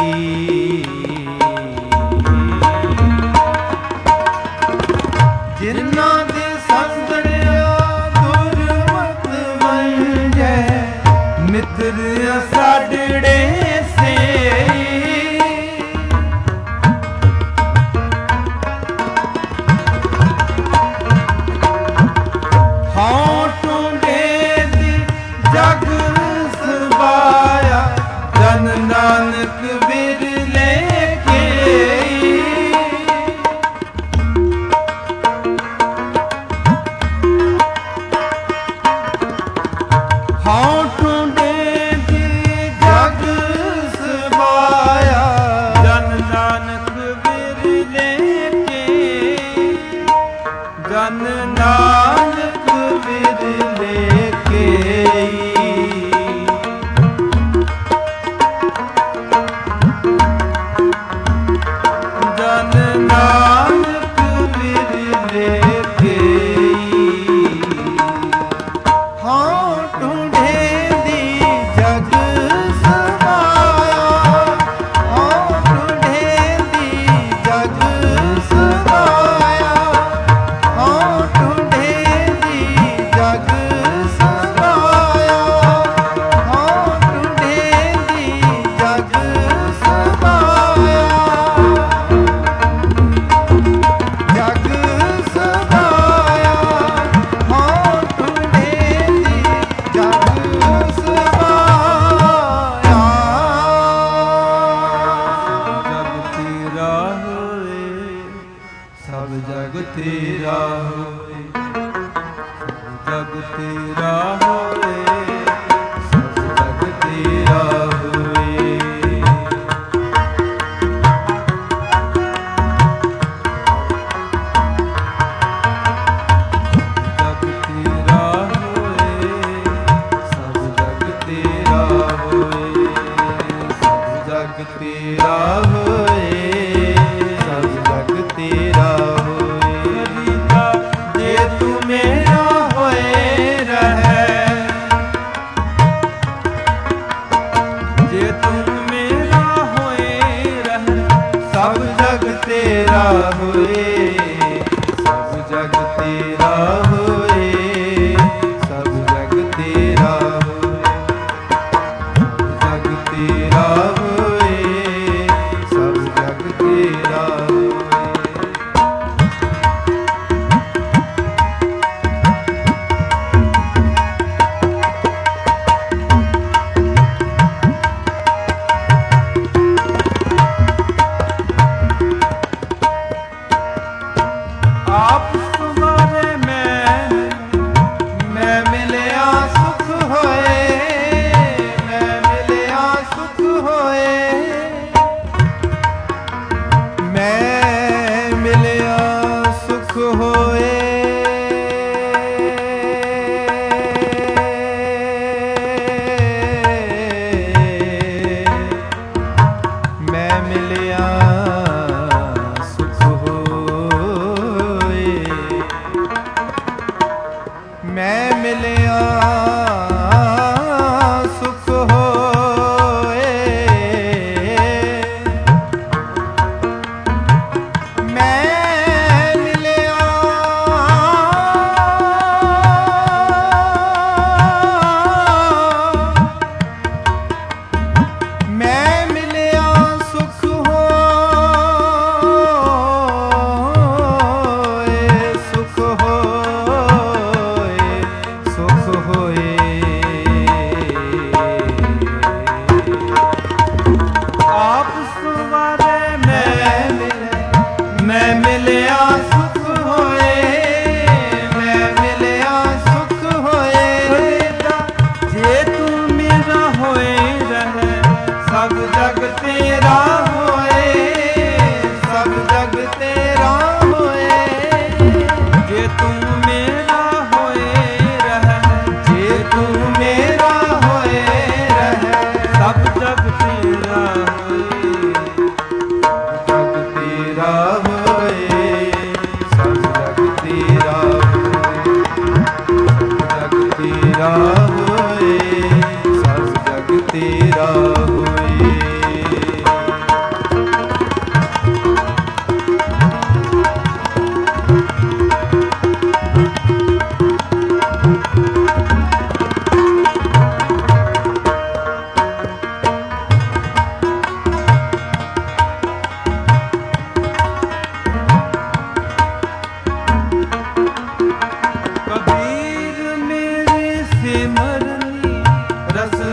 ਜਿਨ੍ਹਾਂ ਦੇ ਸੰਗੜਿਆ ਦੁਰਮਤ ਵੰਜੈ ਮਿੱਤਰ ਸਾਡੜੇ ਸਈ। ਨਾਨਕ ਬਿਰਲੇ ਕੇ ਹਾਂ ਟੁੰਡੇ ਦੀ ਜਗ ਸਵਾਇਆ ਜਨ ਨਾਨਕ ਬਿਰਲੇ ਕੇ ਜਨ ਨਾਨਕ ਬਿਰਲੇ ਕੇ। ਨਾਨਕ ਬਿਰਲੇ ਕੇ ਹਾਂ ਟੁੰਡੇ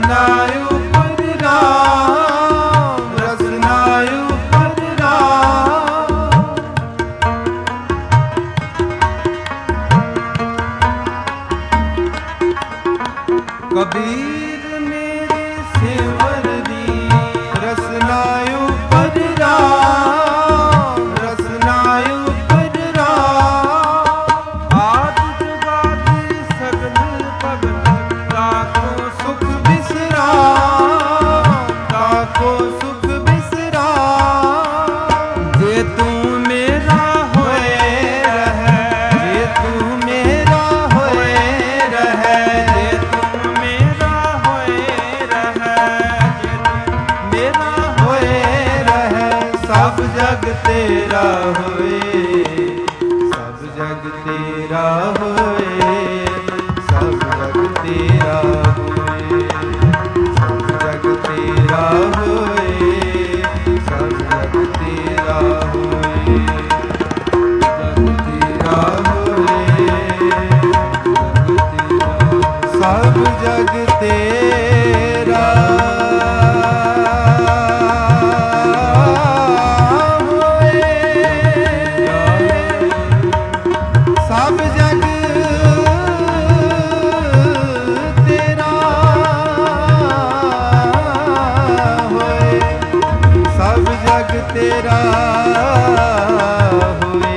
ਰਸਨਾ ਉਪਰ ਰਾਮ, ਰਸਨਾ ਉਪਰ ਰਾਮ। ਕਬੀਰ ਮੇਰੇ ਸਿਮਰ ਦੀ ਰਸਨਾ ਉਪਰ ਰਾਮ, ਰਸਨਾ ਉਪਰ ਰਾਮ। ਆਦਿ ਜੁਗਾਦਿ ਸਗਲ ਭਗਤ ਤਾਕੋ ਸੁਖ ਬਿਸਰਾਮ, ਤਾਕੋ ਸੁਖ ਬਿਸਰਾਮ। ਜੇ ਤੂੰ ਮੇਰਾ ਹੋਏ ਰਹਿ, ਜੇ ਤੂੰ ਮੇਰਾ ਹੋਏ ਰਹਿ, ਜੇ ਤੂੰ ਮੇਰਾ ਹੋਏ ਰਹਿ, ਜੇ ਤੂੰ ਮੇਰਾ ਹੋਏ ਰਹਿ। ਸਭ ਜਗ ਤੇਰਾ ਹੋਏ, ਸਭ ਜਗ ਤੇਰਾ ਹੋਏ, ਸਭ ਜਗ ਤੇਰਾ ਹੋਏ, ਸਭ ਜਗ ਤੇਰਾ ਹੋਏ, ਸਭ ਜਗ ਤੇਰਾ ਹੋਏ, ਜਗ ਤੇਰਾ ਹੋਏ, ਸਭ ਜਗ ਤੇਰਾ ਹੋਏ, ਸਭ ਜਗ ਤੇਰਾ ਹੋਏ, ਸਭ ਜਗ ਤੇਰਾ ਹੋਏ।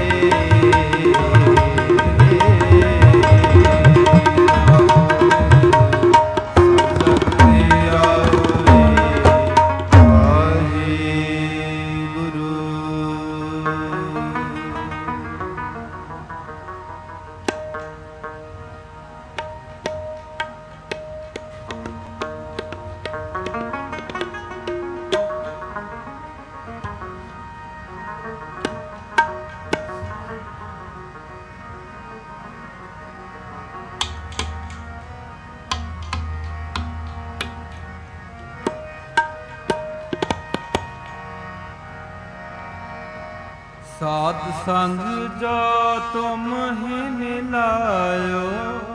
ਸਾਧ ਸੰਗ ਜੋ ਤੁਮ ਹੀ ਮਿਲਾਇਓ,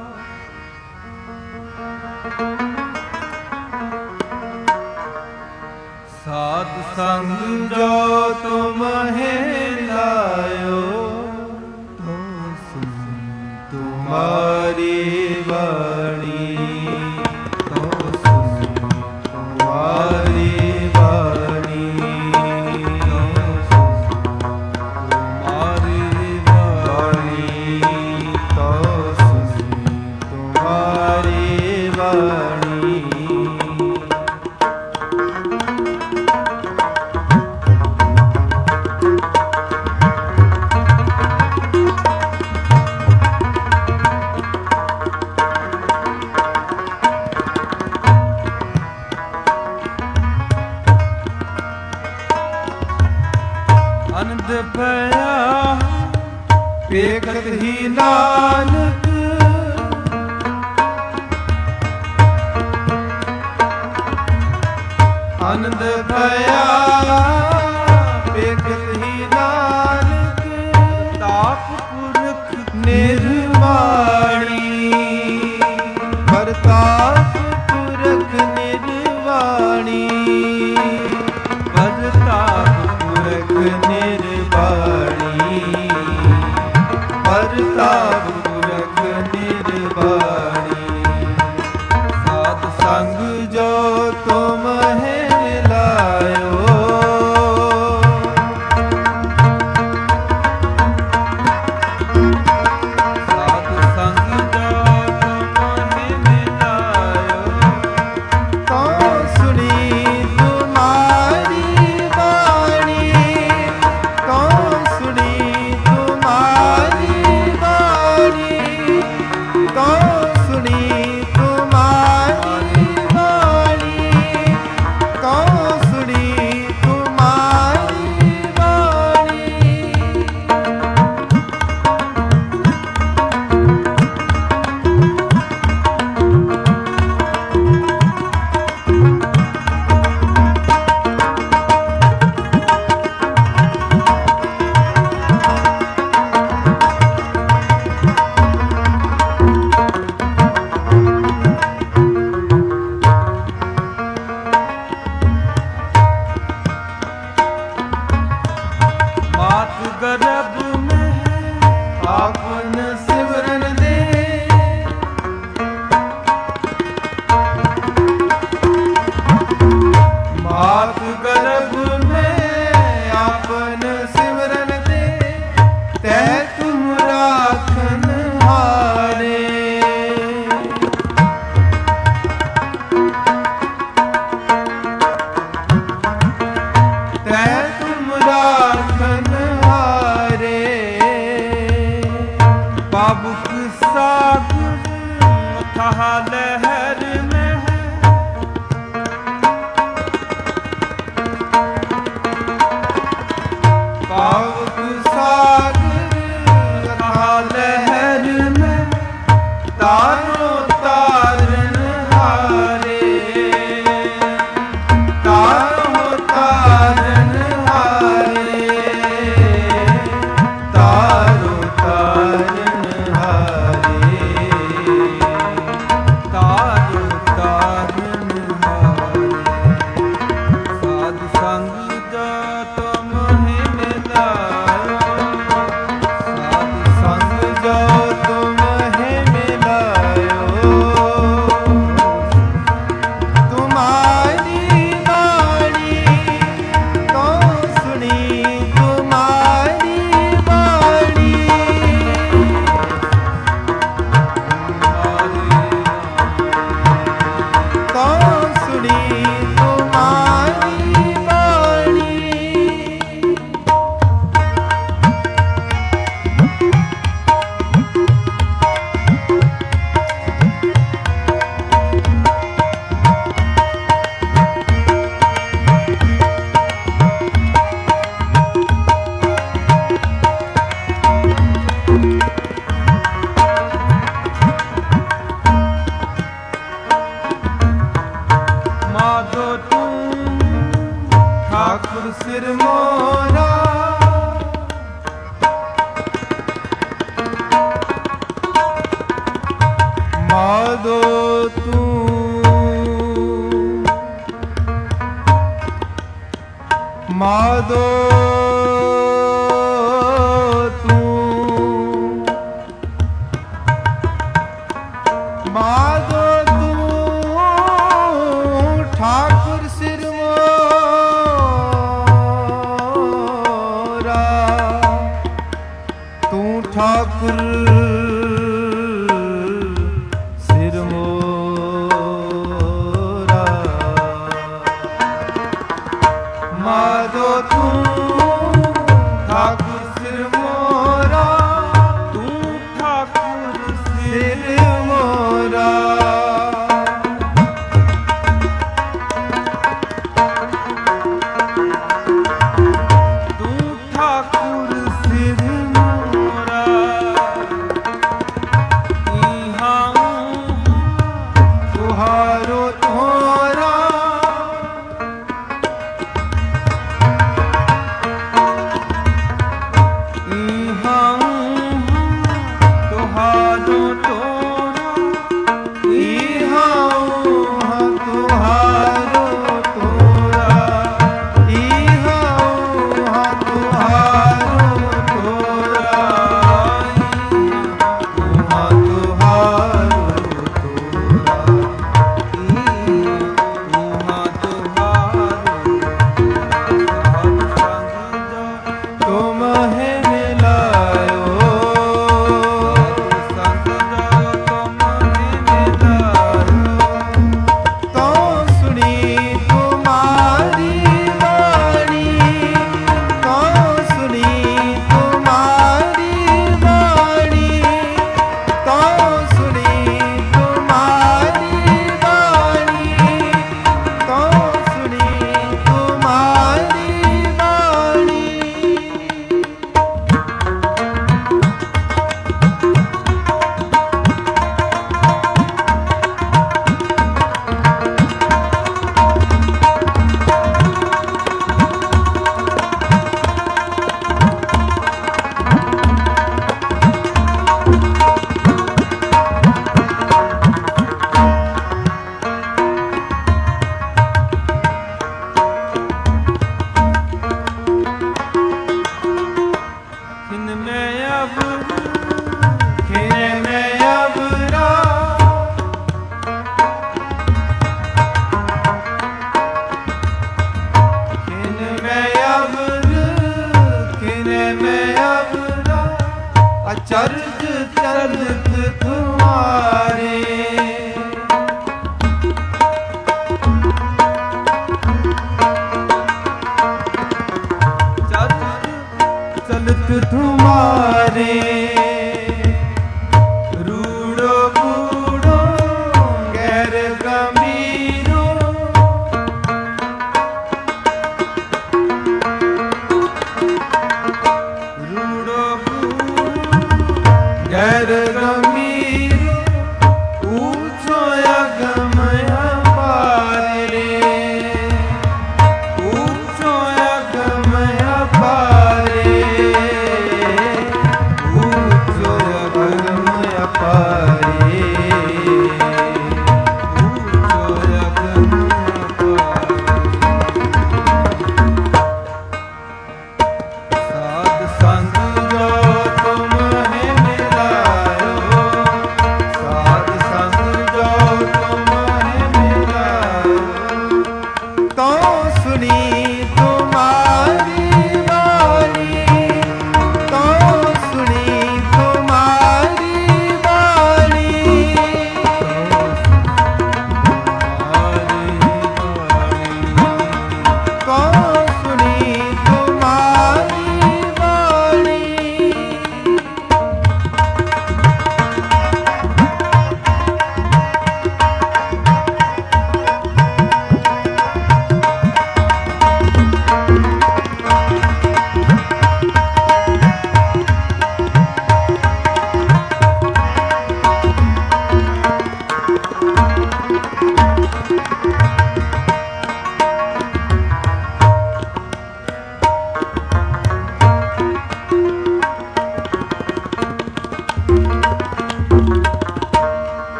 ਸਾਧ ਸੰਗ ਜੋ ਤੁਮ ਹੀ ਮਿਲਾਇਓ। ਤੁਮਾਰੀ ਬਾਣੀ, ਤੁਮਾਰੀ ਬਾਣੀ, ਅਨੰਦ ਭਇਆ ਵੇਖਤ ਹੀ ਨਾਨਕ, ਆਨੰਦ ਭਇਆ ਵੇਖਤ ਹੀ ਨਾਨਕ। ਤਾਪ ਪੁਰਖ ਨਿਰਵਾਣੀ, ਪ੍ਰਤਾਪ ਪੁਰਖ ਨਿਰਵਾਣੀ, ਪ੍ਰਤਾਪ ਪੁਰਖ ਨਿਰਵਾਣੀ, ਪ੍ਰਤਾਪ ਪੁਰਖ ਨਿਰਵਾਣੀ। ਸਾਧ ਸੰਗ ਜੋ ਤੁਮ ਹੈ ਮਿਲਾਇਓ, ठाकुर सिर मोरा माधो तू माधो तू माधो तू ठाकुर सिर मोरा तू ठाकुर सिर मोरा माधो तू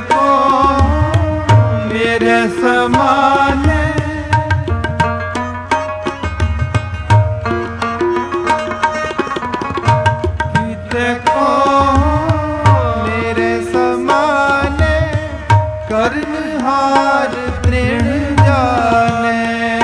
को मेरे समान कीते को मेरे समान करनहार तृण जाने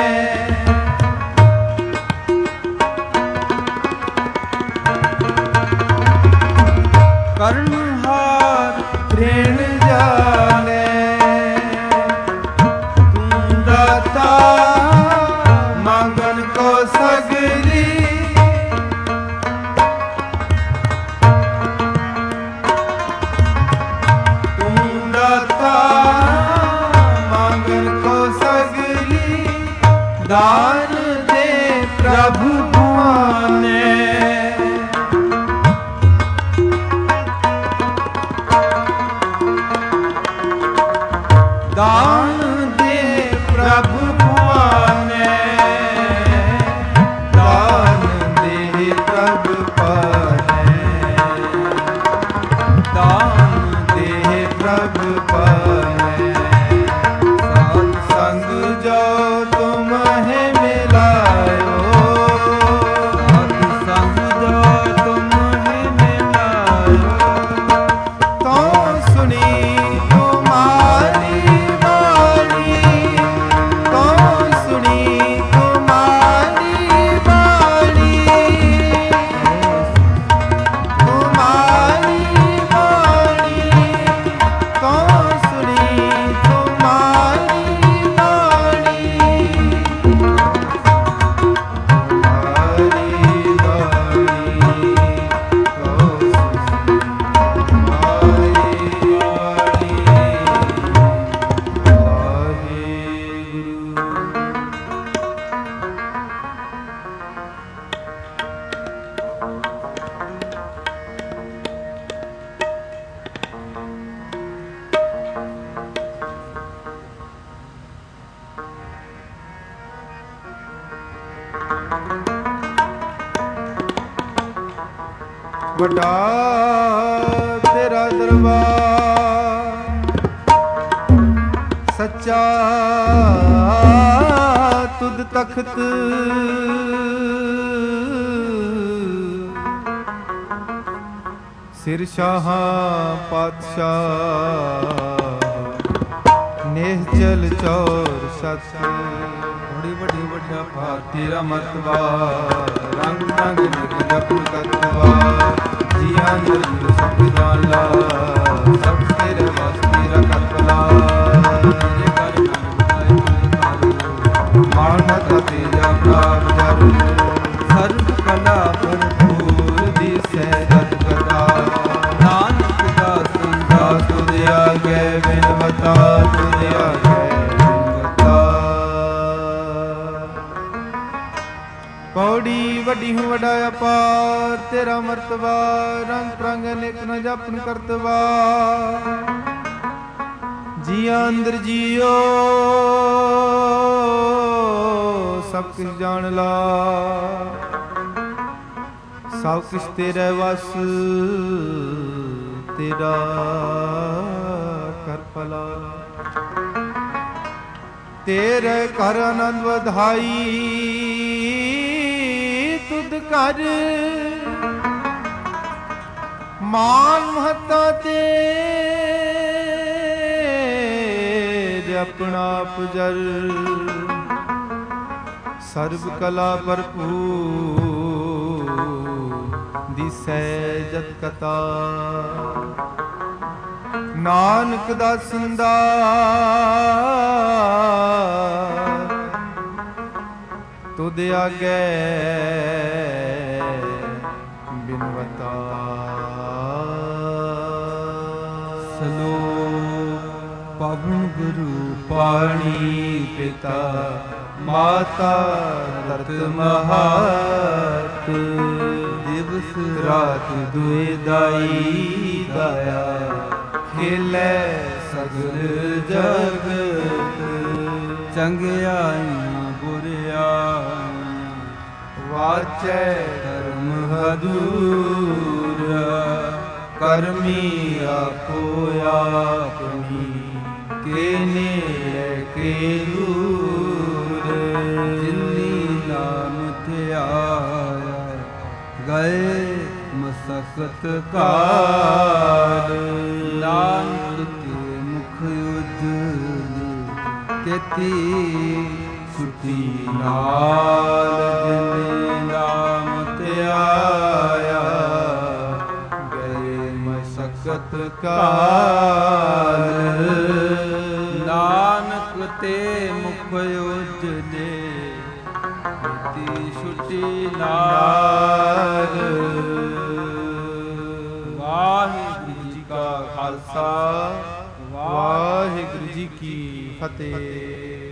करनहार तृण जाने तुम दाता मांगन को सगली तुम दाता मांगन को सगली दान दे प्रभु माने दान दे प्रभु पाने दान दे प्रभु पाने दान दे प्रभु पाने साध संग जो तुम है मिलायो साध संग जो तुम है मिलायो तो सुनी ਵੱਡਾ ਤੇਰਾ ਦਰਬਾਰ ਸੱਚਾ ਤੁਧ ਤਖਤ ਸਿਰ ਸ਼ਾਹ ਪਾਤਸ਼ਾਹ ਨਿਹਚਲ ਚੌਰ ਸਤ ਬੜੀ ਵੱਡੀ ਵੱਡਾ ਭਾਰ ਤੇਰਾ ਮਰਤਬਾ ਰੰਗ ਰੰਗ ਨਿਕ ਜਪਨ ਕਰਤਵਾ ਜੀਆਂ ਜੀਵ ਸਭ ਜਾਣ ਲਾ ਸਭ ਤੇਰੇ ਵਾਸ ਤੇਰਾ ਕਰਤਲਾ ਤੇਰੇ ਕਰ ਮਾਨ ਮਤਾ ਤੇਰਾ ਪ੍ਰਾਪ ਜਰ ਸਰਬ ਕਲਾ ਭਰਪੂਰ ਦਿਸੈ ਜਤ ਕਟਾ ਨਾਨਕ ਦਾ ਸੰਗਾ ਤੁਧ ਆਗੇ ਬਿਨਵਤਾ ਤੁਧ ਆਗੇ पौड़ी वड्डी हूँ वड्डा अपार तेरा मर्तबा रंग प्रंग निक न जपन करतवा जिया अंदर जियो सब कुछ जान ला सब कुछ तेरे वस तेरा कर भला तेरे कर आनंद बधाई तुद कर मान महता तेरे अपना पुजर सर्व कला भरपूर दिसै जत कथा नानक दासंदा तुद आगे बिनवता सलोक पवन गुरु पाणी पिता माता तत महात दिवस रात दुए दाई दाया खेले सगल जगत चंगियाई बुरियाई वाचै धर्म हदूरा ਕਰਮੀ ਆਪੋ ਆਪਣੀ, ਕੇ ਨੇੜੇ ਕੇ ਦੂਰ। ਜਿਨੀ ਨਾਮ ਧਿਆਇਆ ਗਏ ਮਸਕਤ ਕਾਰ। ਨਾਨਕ ਤੇ ਮੁਖ ਉਜਲੇ ਕੇਤੀ ਛੁਟੀ ਨਾਲ। ਜਿਨੇ ਨਾਮ ਧਿਆਇਆ ਗਏ ਮਸਕਤ ਕਾਰ। ਨਾਨਕ ਤੇ ਮੁਖ ਉਜਲੇ ਕੇਤੀ ਛੁਟੀ ਨਾਲ। ਵਾਹਿਗੁਰੂ ਜੀ ਕਾ ਖਾਲਸਾ, ਵਾਹਿਗੁਰੂ ਜੀ ਕੀ ਫਤਿਹ।